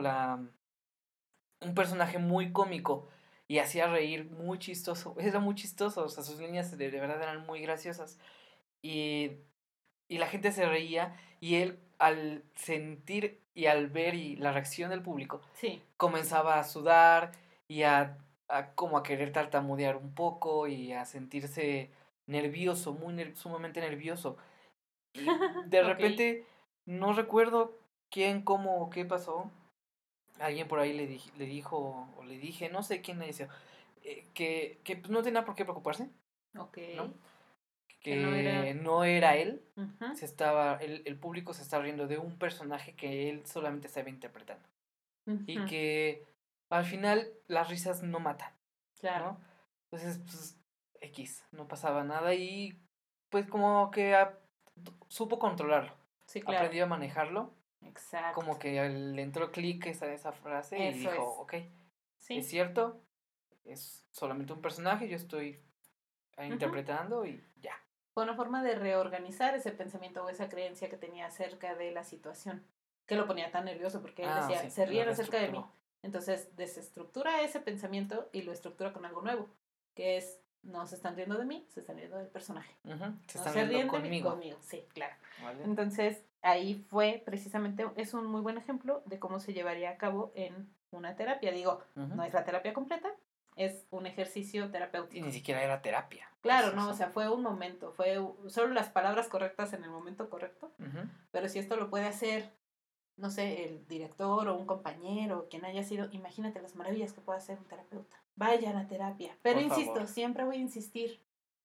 un personaje muy cómico y hacía reír muy chistoso. Era muy chistoso, o sea, sus líneas de verdad eran muy graciosas. Y y la gente se reía y él al sentir y al ver y la reacción del público Sí. comenzaba a sudar y a como a querer tartamudear un poco y a sentirse nervioso, sumamente nervioso. Y de Ok. repente no recuerdo quién, cómo o qué pasó. Alguien por ahí le dijo o le dije, no sé quién le dijo, que pues, no tenía por qué preocuparse, Ok. ¿no? Que no era. Que no era él, Ujú. el público se está riendo de un personaje que él solamente estaba interpretando. Y Ujú. que al final las risas no matan, Claro. ¿no? Entonces, pues, X, no pasaba nada y pues como que supo controlarlo, Sí, claro. aprendió a manejarlo, Exacto. como que le entró clic esa frase y Eso dijo, es. ok, es Sí. cierto, es solamente un personaje, yo estoy Ujú. interpretando y ya. Fue una forma de reorganizar ese pensamiento o esa creencia que tenía acerca de la situación, que lo ponía tan nervioso porque él decía, Sí, se lo ríen acerca de mí. reestructuró. Entonces desestructura ese pensamiento y lo estructura con algo nuevo, que es, no se están riendo de mí, se están riendo del personaje. Se No están se riendo ríen de mí, conmigo. conmigo, sí, claro. ¿Vale? Entonces ahí fue precisamente, es un muy buen ejemplo de cómo se llevaría a cabo en una terapia. Digo, no es la terapia completa, es un ejercicio Y terapéutico. ni siquiera era terapia. Claro, no, o sea, fue un momento, fue solo las palabras correctas en el momento correcto, pero si esto lo puede hacer, no sé, el director o un compañero, quien haya sido, imagínate las maravillas que puede hacer un terapeuta. Vayan a terapia. Pero Por insisto, favor. siempre voy a insistir,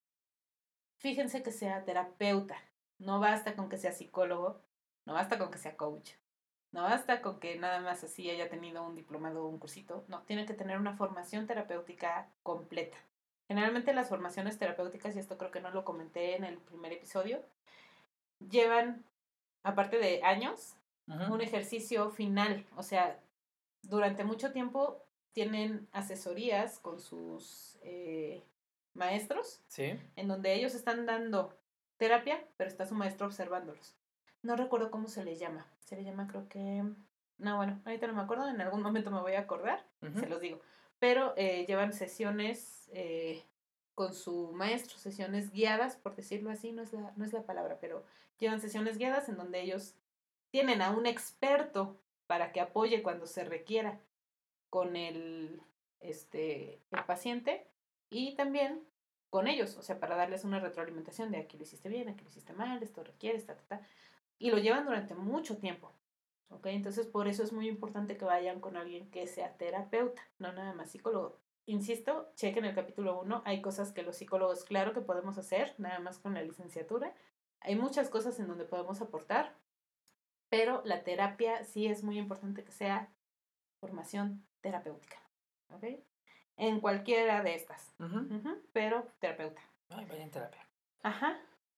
fíjense que sea terapeuta, no basta con que sea psicólogo, no basta con que sea coach, no basta con que nada más así haya tenido un diplomado o un cursito, no, tiene que tener una formación terapéutica completa. Generalmente las formaciones terapéuticas, y esto creo que no lo comenté en el primer episodio, llevan, aparte de años, un ejercicio final. O sea, durante mucho tiempo tienen asesorías con sus maestros, Sí. en donde ellos están dando terapia, pero está su maestro observándolos. No recuerdo cómo se le llama. Se le llama, creo que... No, bueno, ahorita no me acuerdo, en algún momento me voy a acordar, se los digo. Pero llevan sesiones con su maestro, sesiones guiadas, por decirlo así, no es la palabra, pero llevan sesiones guiadas en donde ellos tienen a un experto para que apoye cuando se requiera con el paciente y también con ellos, o sea, para darles una retroalimentación de aquí lo hiciste bien, aquí lo hiciste mal, esto requiere, y lo llevan durante mucho tiempo, ¿ok? Entonces, por eso es muy importante que vayan con alguien que sea terapeuta, no nada más psicólogo. Insisto, chequen el capítulo 1, hay cosas que los psicólogos, claro que podemos hacer, nada más con la licenciatura. Hay muchas cosas en donde podemos aportar, pero la terapia sí es muy importante que sea formación terapéutica, ¿ok? En cualquiera de estas, pero terapeuta. Ay, vaya en terapia. Ajá,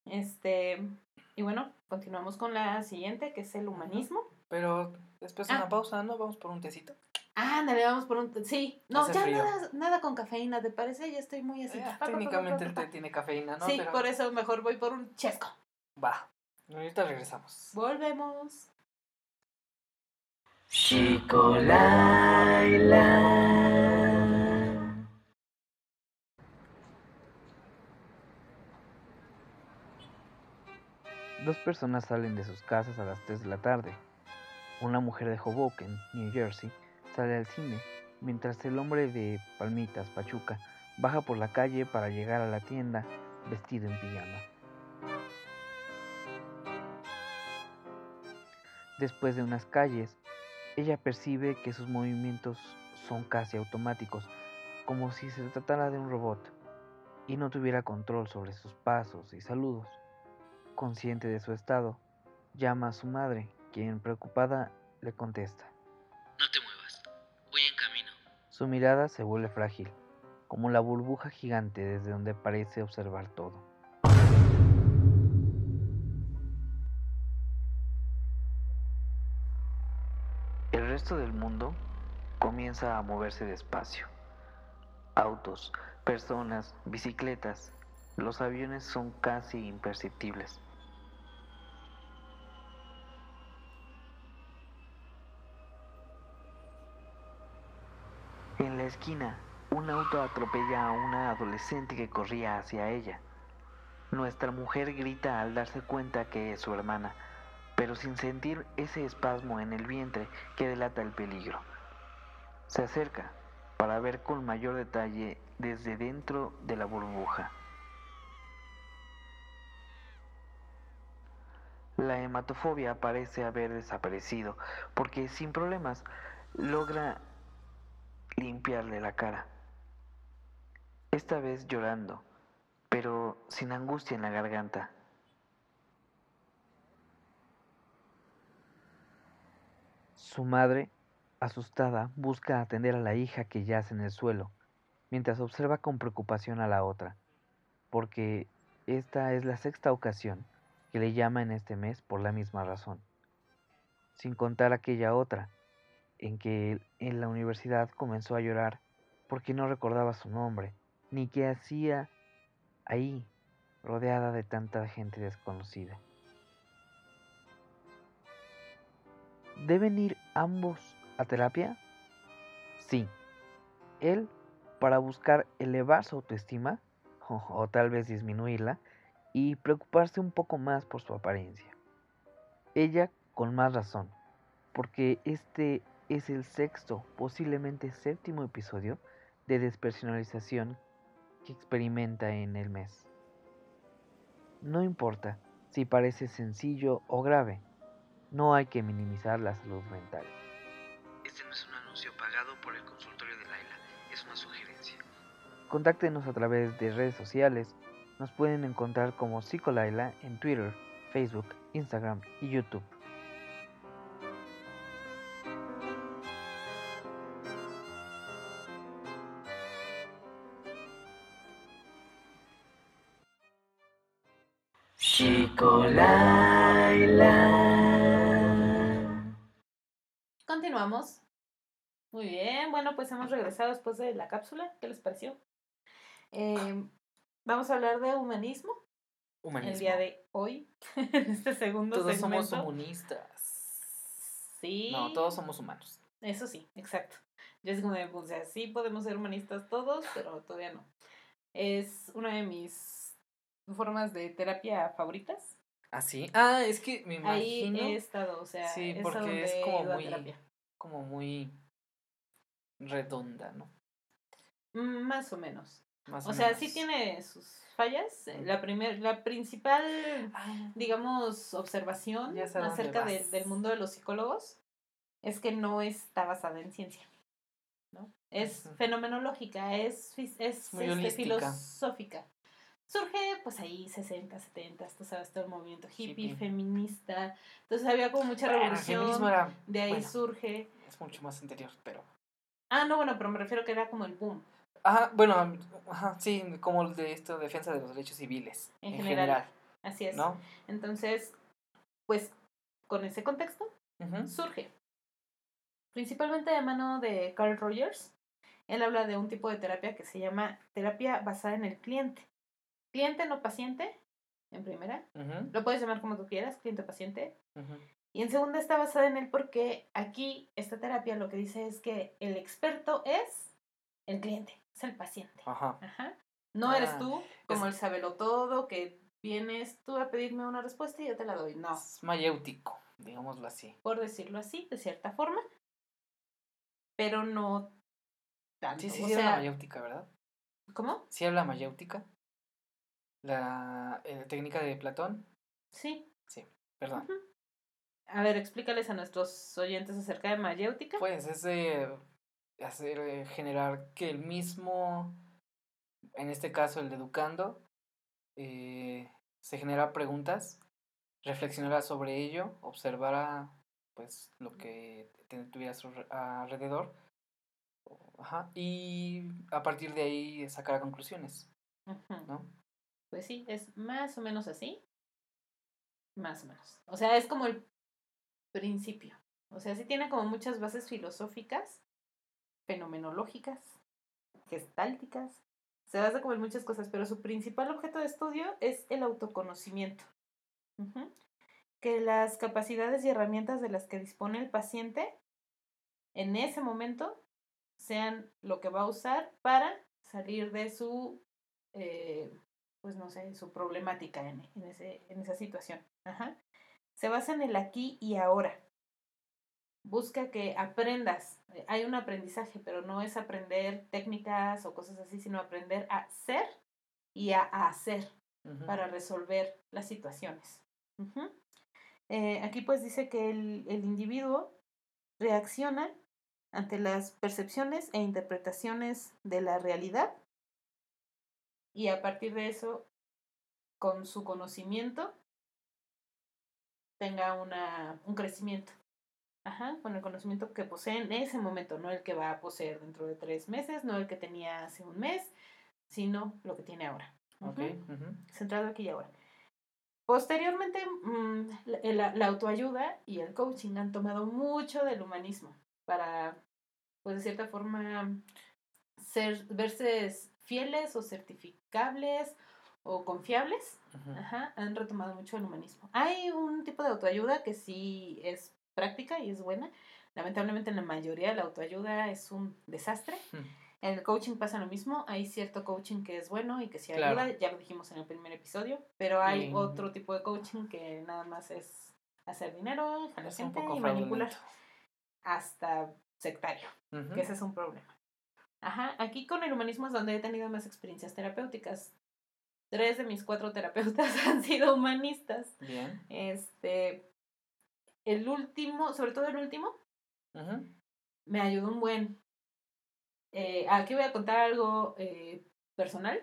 y bueno, continuamos con la siguiente, que es el humanismo. Pero después de una pausa, ¿no? Vamos por un tecito. Ándale, vamos por un... Sí, no, Hace ya frío. nada con cafeína, ¿te parece? Ya estoy muy así. Técnicamente el té tiene cafeína, ¿no? Sí, Pero por eso mejor voy por un chesco. va. Ahorita regresamos. Volvemos. Chico Laila. Dos personas salen de sus casas a las 3 de la tarde. Una mujer de Hoboken, New Jersey, sale al cine, mientras el hombre de Palmitas, Pachuca, baja por la calle para llegar a la tienda vestido en pijama. Después de unas calles, ella percibe que sus movimientos son casi automáticos, como si se tratara de un robot, y no tuviera control sobre sus pasos y saludos. Consciente de su estado, llama a su madre, quien preocupada le contesta: No te muevas, voy en camino. Su mirada se vuelve frágil, como la burbuja gigante desde donde parece observar todo. El resto del mundo comienza a moverse despacio. Autos, personas, bicicletas, los aviones son casi imperceptibles. En la esquina, un auto atropella a una adolescente que corría hacia ella. Nuestra mujer grita al darse cuenta que es su hermana, pero sin sentir ese espasmo en el vientre que delata el peligro. Se acerca para ver con mayor detalle desde dentro de la burbuja. La hematofobia parece haber desaparecido porque sin problemas logra limpiarle la cara. Esta vez llorando, pero sin angustia en la garganta. Su madre, asustada, busca atender a la hija que yace en el suelo, mientras observa con preocupación a la otra, porque esta es la sexta ocasión que le llama en este mes por la misma razón, sin contar aquella otra, en que en la universidad comenzó a llorar porque no recordaba su nombre, ni qué hacía ahí, rodeada de tanta gente desconocida. ¿Deben ir ambos a terapia? Sí. Él para buscar elevar su autoestima, o tal vez disminuirla, y preocuparse un poco más por su apariencia. Ella con más razón, porque este es el sexto, posiblemente séptimo episodio de despersonalización que experimenta en el mes. No importa si parece sencillo o grave, no hay que minimizar la salud mental. Este no es un anuncio pagado por el consultorio de Laila, es una sugerencia. Contáctenos a través de redes sociales. Nos pueden encontrar como Psicolaila en Twitter, Facebook, Instagram y YouTube. Chico Laila. Continuamos. Muy bien, bueno, pues hemos regresado después de la cápsula. ¿Qué les pareció? Vamos a hablar de humanismo. El día de hoy, en este segundo Todos segmento. somos humanistas. Sí. No, todos somos humanos. Eso sí, exacto. Yo es como de, o sea, sí podemos ser humanistas todos, pero todavía no. Es una de mis formas de terapia favoritas. ¿Ah, sí? Ah, es que me Ahí imagino. he estado, o sea, Sí, es a porque donde es he como ido a muy, terapia. como muy redonda, ¿no? Más o menos. Más O o sea, menos. sí tiene sus fallas. Mm. La principal, Ah, digamos, observación ya sé a dónde acerca vas. del mundo de los psicólogos es que no está basada en ciencia, ¿no? Es Ujú. fenomenológica, es muy holística. filosófica. Surge, pues ahí, 60, 70, tú sabes, todo el movimiento hippie, Hippie. feminista. Entonces había como mucha Bueno, el feminismo revolución, era, de ahí bueno, surge. es mucho más anterior, pero... Ah, no, bueno, pero me refiero que era como el boom, Ajá, bueno, ajá, sí, como el de esto, defensa de los derechos civiles, en en general. general, Así es. ¿no? Entonces, pues, con ese contexto, Ujú. surge. Principalmente de mano de Carl Rogers. Él habla de un tipo de terapia que se llama terapia basada en el cliente. Cliente, no paciente. en primera. Ujú, Lo puedes llamar como tú quieras, cliente o paciente. ujú. Y en segunda está basada en él porque aquí esta terapia lo que dice es que el experto es el cliente, es el paciente. Ajá. Ajá. No eres Ah, tú como es- el sabelotodo que vienes tú a pedirme una respuesta y yo te la doy. No, Es mayéutico, digámoslo así. por decirlo así, de cierta forma, pero no Sí, tanto. sí, O sí habla sea, mayéutica, ¿verdad? ¿cómo? Sí habla mayéutica. La técnica de Platón. Sí. Sí, perdón. Ujú. A ver, explícales a nuestros oyentes acerca de mayéutica. Pues es de hacer, generar que el mismo, en este caso el de educando, se genera preguntas, reflexionara sobre ello, observara pues lo que tuviera a su alrededor, ajá, y a partir de ahí sacar conclusiones, Ujú. ¿no? Pues sí, es más o menos así. Más o menos. O sea, es como el principio. O sea, sí tiene como muchas bases filosóficas, fenomenológicas, gestálticas. Se basa como en muchas cosas, pero su principal objeto de estudio es el autoconocimiento. Ujú. Que las capacidades y herramientas de las que dispone el paciente en ese momento sean lo que va a usar para salir de su, pues no sé, su problemática en esa situación. Ajá. Se basa en el aquí y ahora. Busca que aprendas. Hay un aprendizaje, pero no es aprender técnicas o cosas así, sino aprender a ser y a hacer Ujú. para resolver las situaciones. Ujú. Aquí pues dice que el individuo reacciona ante las percepciones e interpretaciones de la realidad y a partir de eso, con su conocimiento, tenga un crecimiento. Ajá, con el conocimiento que posee en ese momento, no el que va a poseer dentro de 3 meses, no el que tenía hace un mes, sino lo que tiene ahora. Ok, Ujú. ujú. Centrado aquí y ahora. Posteriormente, la autoayuda y el coaching han tomado mucho del humanismo para, pues de cierta forma, verse fieles o certificables o confiables. Ujú. Ajá, han retomado mucho el humanismo. Hay un tipo de autoayuda que sí es práctica y es buena. Lamentablemente en la mayoría la autoayuda es un desastre. Mm, En el coaching pasa lo mismo. Hay cierto coaching que es bueno y que sí Claro. ayuda. Ya lo dijimos en el primer episodio. Pero hay Y otro tipo de coaching que nada más es hacer dinero, jalar es un gente poco y manipular. fraudulento. Hasta sectario. Ujú. Que ese es un problema. Ajá, aquí con el humanismo es donde he tenido más experiencias terapéuticas. 3 de mis 4 terapeutas han sido humanistas. Bien. El último, sobre todo el último, Ujú. me ayudó un buen. Aquí voy a contar algo personal.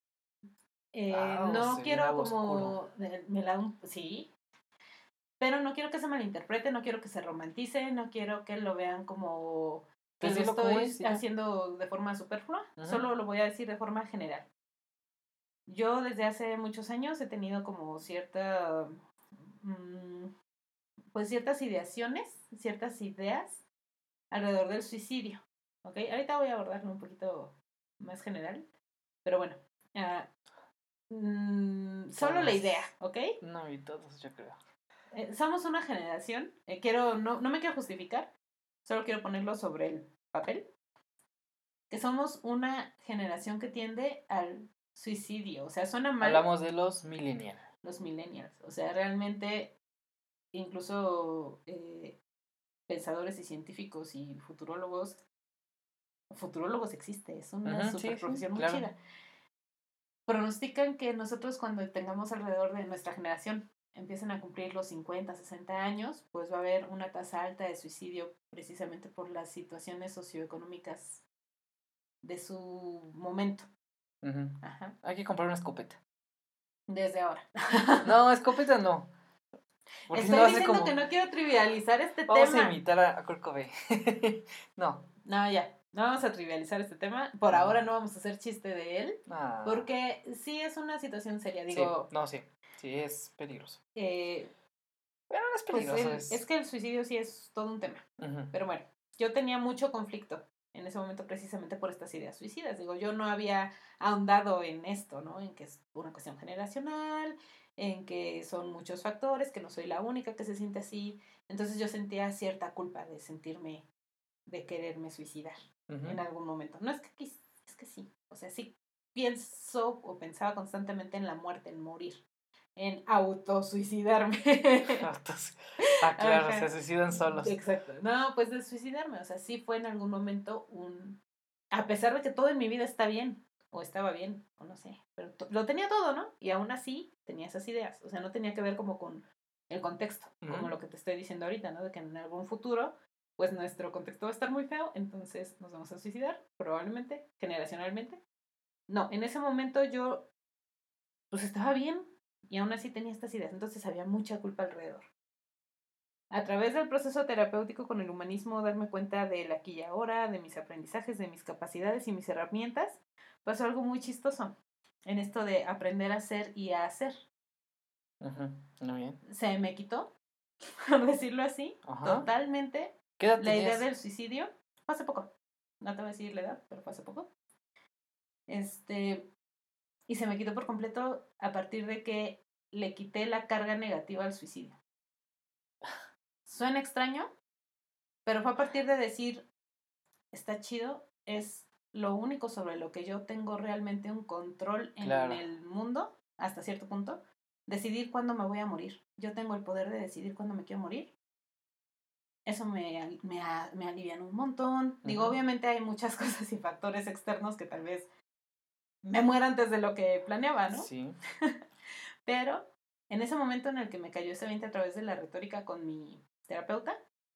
No Se viene quiero algo oscuro. como. Sí, pero no quiero que se malinterprete, no quiero que se romantice, no quiero que lo vean como que Pues lo dilo como estoy es y ya. haciendo de forma superflua. Ujú. Solo lo voy a decir de forma general. Yo desde hace muchos años he tenido como pues ciertas ideaciones, ciertas ideas alrededor del suicidio, ¿ok? Ahorita voy a abordarlo un poquito más general, pero bueno, ah, solo la Todos. idea, ¿ok? No, y todos, yo creo. Somos una generación, no me quiero justificar, solo quiero ponerlo sobre el papel, que somos una generación que tiende al suicidio, o sea, suena mal Hablamos de los millennials. los millennials, o sea, realmente incluso pensadores y científicos y futurólogos existe, es una Ujú, super sí, sí, profesión muy claro. chida. Pronostican que nosotros cuando tengamos alrededor de nuestra generación empiecen a cumplir los 50, 60 años, pues va a haber una tasa alta de suicidio precisamente por las situaciones socioeconómicas de su momento. Ujú. Ajá. Hay que comprar una escopeta. Desde ahora. No, escopeta no. Porque Estoy no hace diciendo como. que no quiero trivializar este Vamos a tema. imitar a Kurt Cobain. No. No, ya. No vamos a trivializar este tema. Por No. ahora no vamos a hacer chiste de él. Ah. Porque sí es una situación seria. Sí, Digo, no, sí. Sí, es peligroso. eh, Pero no es pues peligroso, es que el suicidio sí es todo un tema. Ujú. Pero bueno, yo tenía mucho conflicto en ese momento precisamente por estas ideas suicidas. Digo, yo no había ahondado en esto, ¿no? En que es una cuestión generacional, en que son muchos factores, que no soy la única que se siente así. Entonces yo sentía cierta culpa de quererme suicidar en algún momento. No es que es que sí, o sea, sí pienso o pensaba constantemente en la muerte, en morir, en autosuicidarme. Claro, Ajá. se suicidan solos. Exacto. No, pues de suicidarme, o sea, sí fue en algún momento a pesar de que todo en mi vida está bien, o estaba bien, o no sé, pero lo tenía todo, ¿no? Y aún así tenía esas ideas, o sea, no tenía que ver como con el contexto, como lo que te estoy diciendo ahorita, ¿no? De que en algún futuro, pues nuestro contexto va a estar muy feo, entonces nos vamos a suicidar, probablemente, generacionalmente. No, en ese momento yo, pues estaba bien, y aún así tenía estas ideas, entonces había mucha culpa alrededor. A través del proceso terapéutico con el humanismo, darme cuenta del aquí y ahora, de mis aprendizajes, de mis capacidades y mis herramientas, pasó algo muy chistoso en esto de aprender a hacer y a hacer. Muy bien. Se me quitó, por decirlo así, totalmente ¿Qué edad la idea tenías? del suicidio. Fue hace poco. No te voy a decir la edad, pero fue hace poco. Y se me quitó por completo a partir de que le quité la carga negativa al suicidio. Suena extraño, pero fue a partir de decir, está chido, es lo único sobre lo que yo tengo realmente un control en el mundo, hasta cierto punto, decidir cuándo me voy a morir. Yo tengo el poder de decidir cuándo me quiero morir. Eso me alivian un montón. Digo, obviamente hay muchas cosas y factores externos que tal vez me muera antes de lo que planeaba, ¿no? Sí. Pero en ese momento en el que me cayó ese 20 a través de la retórica con mi terapeuta,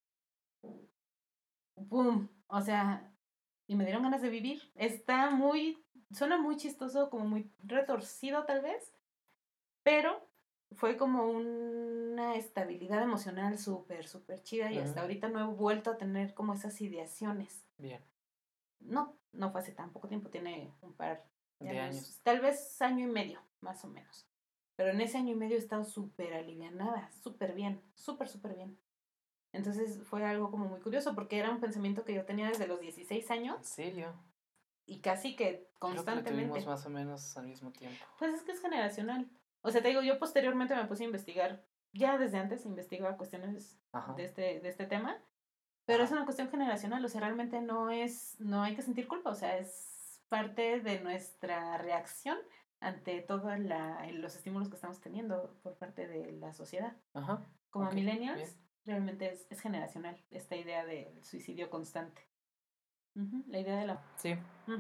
¡pum! O sea, y me dieron ganas de vivir. Suena muy chistoso, como muy retorcido tal vez, pero fue como una estabilidad emocional súper, súper chida y hasta ahorita no he vuelto a tener como esas ideaciones. Bien. No fue hace tan poco tiempo, tiene un par de años. Tal vez año y medio, más o menos. Pero en ese año y medio he estado súper alivianada, súper bien, súper, súper bien. Entonces fue algo como muy curioso porque era un pensamiento que yo tenía desde los 16 años. ¿En serio? Y casi que constantemente. Creo que lo tuvimos más o menos al mismo tiempo. Pues es que es generacional. O sea, te digo, yo posteriormente me puse a investigar, ya desde antes investigaba cuestiones de este tema, pero es una cuestión generacional, o sea, realmente no hay que sentir culpa, o sea, es parte de nuestra reacción ante todos los estímulos que estamos teniendo por parte de la sociedad. Como millennials, realmente es generacional esta idea del suicidio constante. La idea de la... Sí.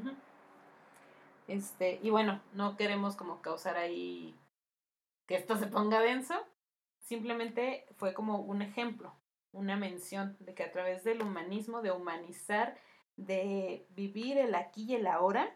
Y bueno, no queremos como causar ahí que esto se ponga denso, simplemente fue como un ejemplo, una mención de que a través del humanismo, de humanizar, de vivir el aquí y el ahora,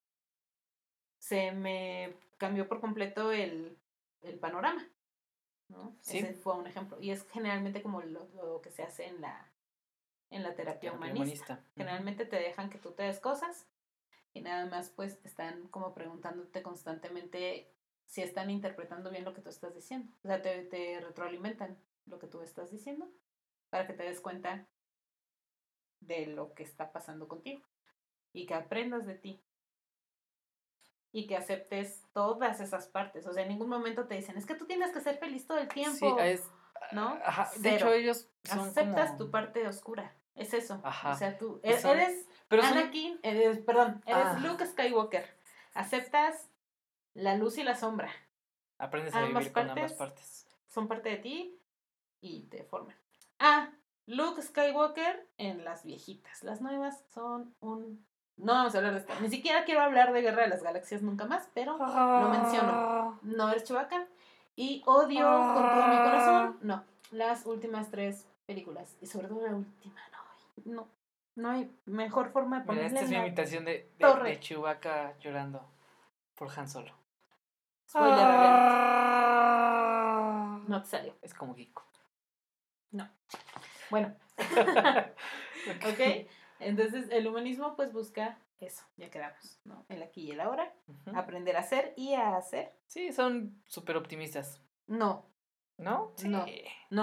se me cambió por completo el panorama, ¿no? Sí. Ese fue un ejemplo. Y es generalmente como lo que se hace en la terapia humanista. Generalmente te dejan que tú te des cosas y nada más pues están como preguntándote constantemente si están interpretando bien lo que tú estás diciendo. O sea, te retroalimentan lo que tú estás diciendo para que te des cuenta de lo que está pasando contigo y que aprendas de ti y que aceptes todas esas partes. O sea, en ningún momento te dicen, es que tú tienes que ser feliz todo el tiempo. Sí, ¿no? De hecho, ellos son aceptas como... tu parte oscura. Es eso. Ajá. O sea, tú eres Anakin, eres Luke Skywalker. Aceptas la luz y la sombra. Aprendes a vivir con ambas partes. Son parte de ti y te forman. Luke Skywalker en las viejitas. Las nuevas son no vamos a hablar de esto. Ni siquiera quiero hablar de Guerra de las Galaxias nunca más, pero lo menciono. No eres Chewbacca. Y odio con todo mi corazón, las últimas 3 películas. Y sobre todo la última, no hay mejor forma de ponerle. Mira, esta es mi imitación de Chewbacca llorando por Han Solo. Spoiler alert. No te salió. Es como Geeko. No. Bueno. Ok. Entonces el humanismo pues busca eso, ya quedamos, ¿no? El aquí y el ahora, aprender a hacer y a hacer. Sí, son súper optimistas. No. ¿No? Sí. No,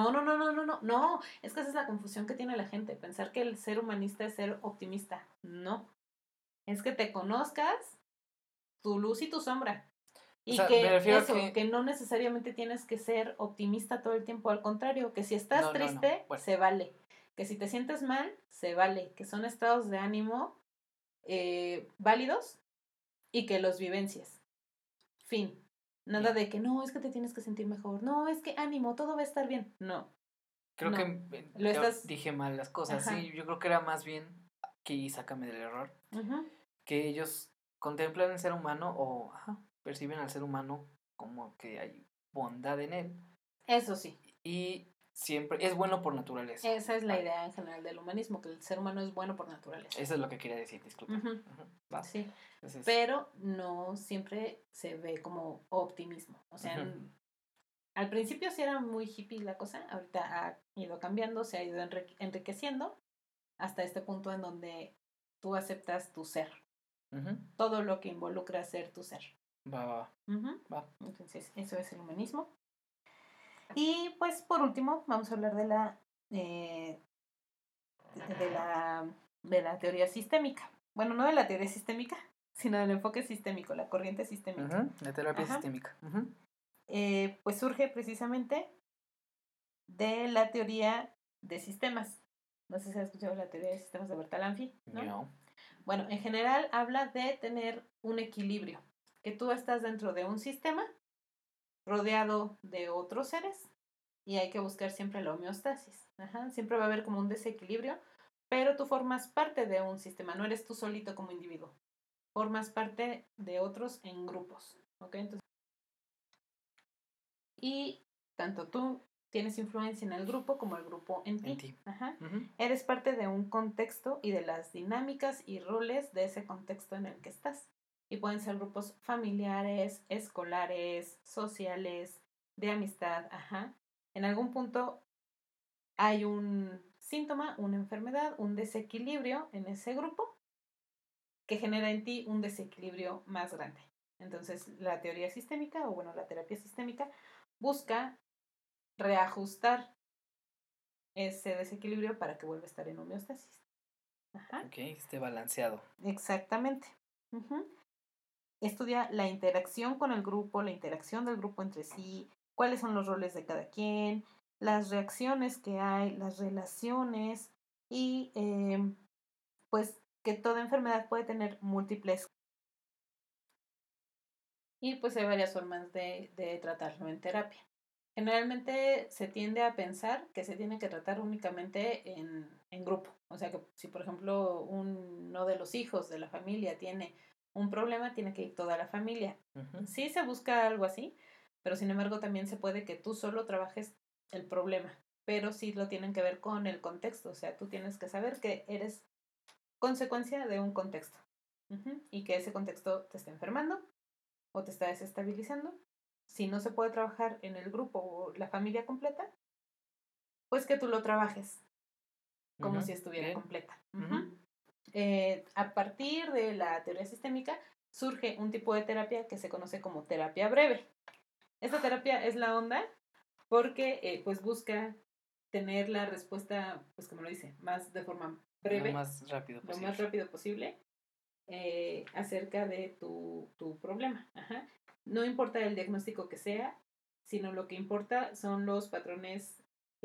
es que esa es la confusión que tiene la gente, pensar que el ser humanista es ser optimista. No, es que te conozcas tu luz y tu sombra Y O sea, que me refiero a eso, que- que no necesariamente tienes que ser optimista todo el tiempo, al contrario, que si estás No, no, no, triste, bueno. se vale. Que si te sientes mal, se vale. Que son estados de ánimo válidos y que los vivencias. Fin. Nada Ya. de que no, es que te tienes que sentir mejor. No, es que ánimo, todo va a estar bien. No. Creo No. que Lo yo estás. dije mal las cosas, Ajá. sí. Yo creo que era más bien, que sácame del error, Ujú. que ellos contemplan el ser humano o perciben al ser humano como que hay bondad en él Eso sí. y siempre es bueno por naturaleza. Esa es la Vale. idea en general del humanismo, que el ser humano es bueno por naturaleza. Eso es lo que quería decir, disculpa. Ujú. Ujú, va. Sí. Entonces, Pero no siempre se ve como optimismo. O sea, Ujú. al principio sí era muy hippie la cosa, ahorita ha ido cambiando, se ha ido enriqueciendo hasta este punto en donde tú aceptas tu ser, Ujú. todo lo que involucra ser tu ser. Va, va, Ujú. va. Entonces, eso es el humanismo. Y pues por último, vamos a hablar eh, de la, de la teoría sistémica. Bueno, no de la teoría sistémica, sino del enfoque sistémico, la corriente sistémica. Ujú, la terapia Ajá. sistémica. Ujú. Pues surge precisamente de la teoría de sistemas. No sé si has escuchado la teoría de sistemas de Bertalanffy, ¿no? No. Bueno, en general habla de tener un equilibrio, que tú estás dentro de un sistema rodeado de otros seres y hay que buscar siempre la homeostasis. Ajá, siempre va a haber como un desequilibrio, pero tú formas parte de un sistema, no eres tú solito como individuo, formas parte de otros en grupos, ¿ok? Entonces, y tanto tú tienes influencia en el grupo como el grupo en ti. En ti. Ajá. Ujú. Eres parte de un contexto y de las dinámicas y roles de ese contexto en el que estás. Y pueden ser grupos familiares, escolares, sociales, de amistad. Ajá. En algún punto hay un síntoma, una enfermedad, un desequilibrio en ese grupo que genera en ti un desequilibrio más grande. Entonces, la teoría sistémica, o bueno, la terapia sistémica, busca reajustar ese desequilibrio para que vuelva a estar en homeostasis. Ajá. Ok, esté balanceado. Exactamente. Ujú. Estudia la interacción con el grupo, la interacción del grupo entre sí, cuáles son los roles de cada quien, las reacciones que hay, las relaciones y pues que toda enfermedad puede tener múltiples. Y pues hay varias formas de tratarlo en terapia. Generalmente se tiende a pensar que se tiene que tratar únicamente en grupo. O sea que si por ejemplo uno de los hijos de la familia tiene un problema, tiene que ir toda la familia. Ujú. Sí se busca algo así, pero sin embargo también se puede que tú solo trabajes el problema, pero sí lo tienen que ver con el contexto. O sea, tú tienes que saber que eres consecuencia de un contexto. Ujú. Y que ese contexto te está enfermando o te está desestabilizando. Si no se puede trabajar en el grupo o la familia completa, pues que tú lo trabajes como Ujú. si estuviera Bien. completa. Ujú. A partir de la teoría sistémica surge un tipo de terapia que se conoce como terapia breve. Esta terapia es la onda porque pues busca tener la respuesta, pues como lo dice, más de forma Lo breve, más rápido lo posible. más rápido posible, acerca de tu problema. Ajá. No importa el diagnóstico que sea, sino lo que importa son los patrones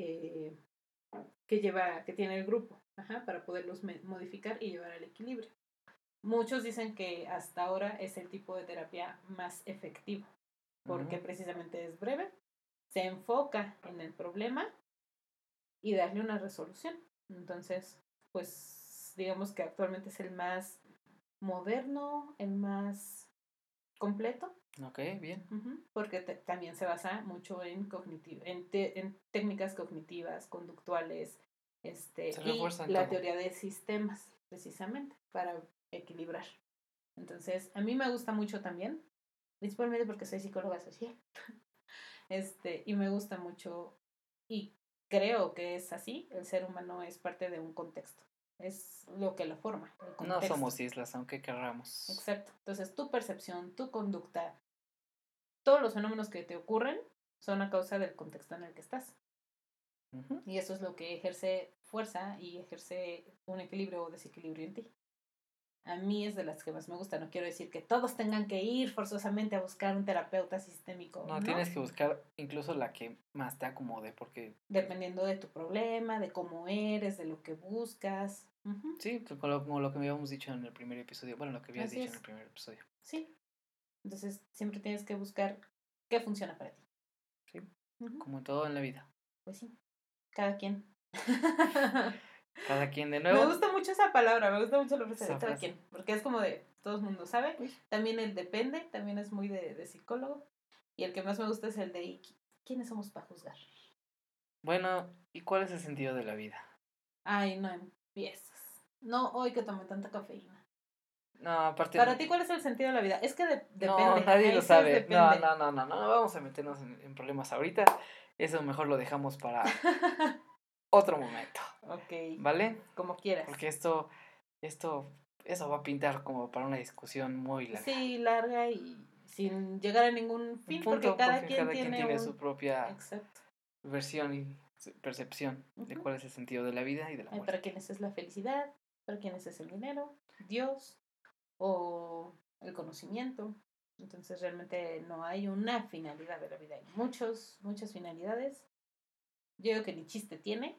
que tiene el grupo, ajá, para poderlos modificar y llevar al equilibrio. Muchos dicen que hasta ahora es el tipo de terapia más efectivo, porque Ujú. precisamente es breve, se enfoca en el problema y darle una resolución. Entonces, pues digamos que actualmente es el más moderno, el más completo, Ok, bien. porque también se basa mucho en en técnicas cognitivas, conductuales, Se y refuerza en la todo. teoría de sistemas, precisamente, para equilibrar. Entonces, a mí me gusta mucho también, principalmente porque soy psicóloga social, y me gusta mucho, y creo que es así, el ser humano es parte de un contexto, es lo que lo forma, el No contexto. somos islas, aunque querramos. Exacto. Entonces, tu percepción, tu conducta, todos los fenómenos que te ocurren son a causa del contexto en el que estás. Ujú. Y eso es lo que ejerce fuerza y ejerce un equilibrio o desequilibrio en ti. A mí es de las que más me gusta. No quiero decir que todos tengan que ir forzosamente a buscar un terapeuta sistémico. No, tienes que buscar incluso la que más te acomode, porque... Dependiendo de tu problema, de cómo eres, de lo que buscas. Ujú. Sí, pues, como lo que habíamos dicho en el primer episodio. Bueno, lo que habías Así dicho es. en el primer episodio. Sí. Entonces, siempre tienes que buscar qué funciona para ti. Sí, Ujú. como todo en la vida. Pues sí. Cada quien. Cada quien de Me nuevo. gusta mucho esa palabra, me gusta mucho la frase de Esa cada frase. quien, porque es como de todo el mundo sabe. Pues, También el depende, también es muy de psicólogo. Y el que más me gusta es el de ¿quiénes somos para juzgar? bueno, ¿y cuál es el sentido de la vida? Ay, no empiezas. No, hoy que tomé tanta cafeína. No, aparte... Para ti, ¿cuál es el sentido de la vida? Es que depende. No, nadie ahí lo sí es sabe. No, depende. no vamos a meternos en problemas ahorita. Eso mejor lo dejamos para otro momento, Ok, ¿vale? como quieras. Porque eso va a pintar como para una discusión muy larga. Sí, larga y sin llegar a ningún Un fin, punto, porque cada quien tiene su propia Exacto. versión y su percepción de Ujú. cuál es el sentido de la vida y de la Hay muerte. para quienes es la felicidad, para quienes es el dinero, Dios o el conocimiento. Entonces realmente no hay una finalidad de la vida. Hay muchas finalidades. Yo digo que ni chiste tiene,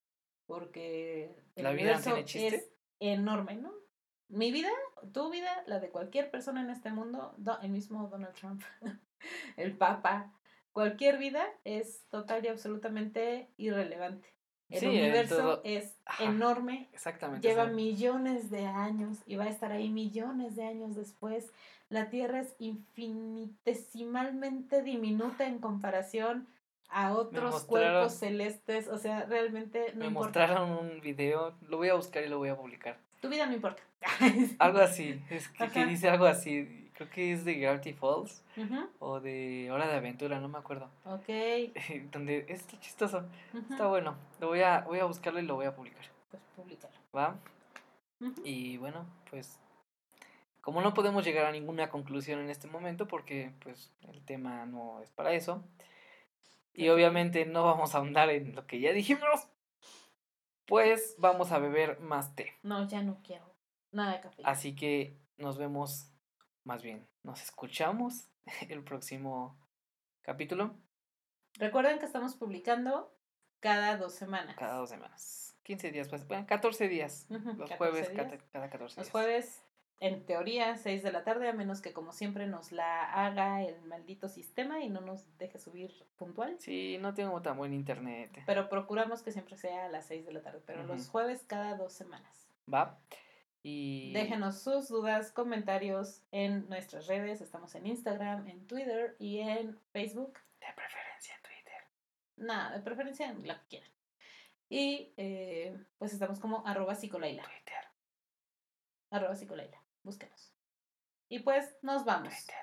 porque el ¿La vida no universo tiene chiste? es enorme, ¿no? Mi vida, tu vida, la de cualquier persona en este mundo, el mismo Donald Trump, el Papa, cualquier vida es total y absolutamente irrelevante. El Sí, en universo todo. es Ajá, enorme, exactamente. lleva o sea, millones de años y va a estar ahí millones de años después. La Tierra es infinitesimalmente diminuta en comparación a otros cuerpos celestes. O sea, realmente no me importa. mostraron un video, lo voy a buscar y lo voy a publicar. Tu vida no importa. Algo así, es que Ajá. dice algo así. Creo que es de Gravity Falls Ujú. o de Hora de Aventura, no me acuerdo. Ok. Donde está chistoso, Ujú. está bueno. Voy a buscarlo y lo voy a publicar. Pues públicalo. ¿Va? Ujú. Y bueno, pues como no podemos llegar a ninguna conclusión en este momento porque pues el tema no es para eso. Y Ok. obviamente no vamos a ahondar en lo que ya dijimos. Pues vamos a beber más té. No, ya no quiero. Nada de café. Así que nos vemos, más bien, nos escuchamos el próximo capítulo. Recuerden que estamos publicando cada 2 semanas. Cada 2 semanas. 15 días, pues, bueno, 14 días. Ujú, Los 14 jueves, días. cada 14 días. Los jueves, en teoría, 6 de la tarde, a menos que como siempre nos la haga el maldito sistema y no nos deje subir puntual. Sí, no tengo tan buen internet. Pero procuramos que siempre sea a las 6 de la tarde. Pero Ujú. los jueves cada 2 semanas. ¿Va? Y... Déjenos sus dudas, comentarios en nuestras redes. Estamos en Instagram, en Twitter y en Facebook. De preferencia en Twitter. Nada, de preferencia en la que quieran. Y pues estamos como @psicolaila. Twitter. @psicolaila. Búsquenos. Y pues nos vamos. Twitter.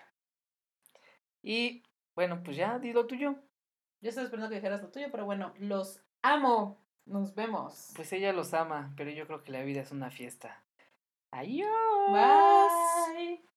Y bueno, pues ya, di lo tuyo. Yo estaba esperando que dijeras lo tuyo, pero bueno, los amo. Nos vemos. Pues ella los ama, pero yo creo que la vida es una fiesta. Adiós. Bye.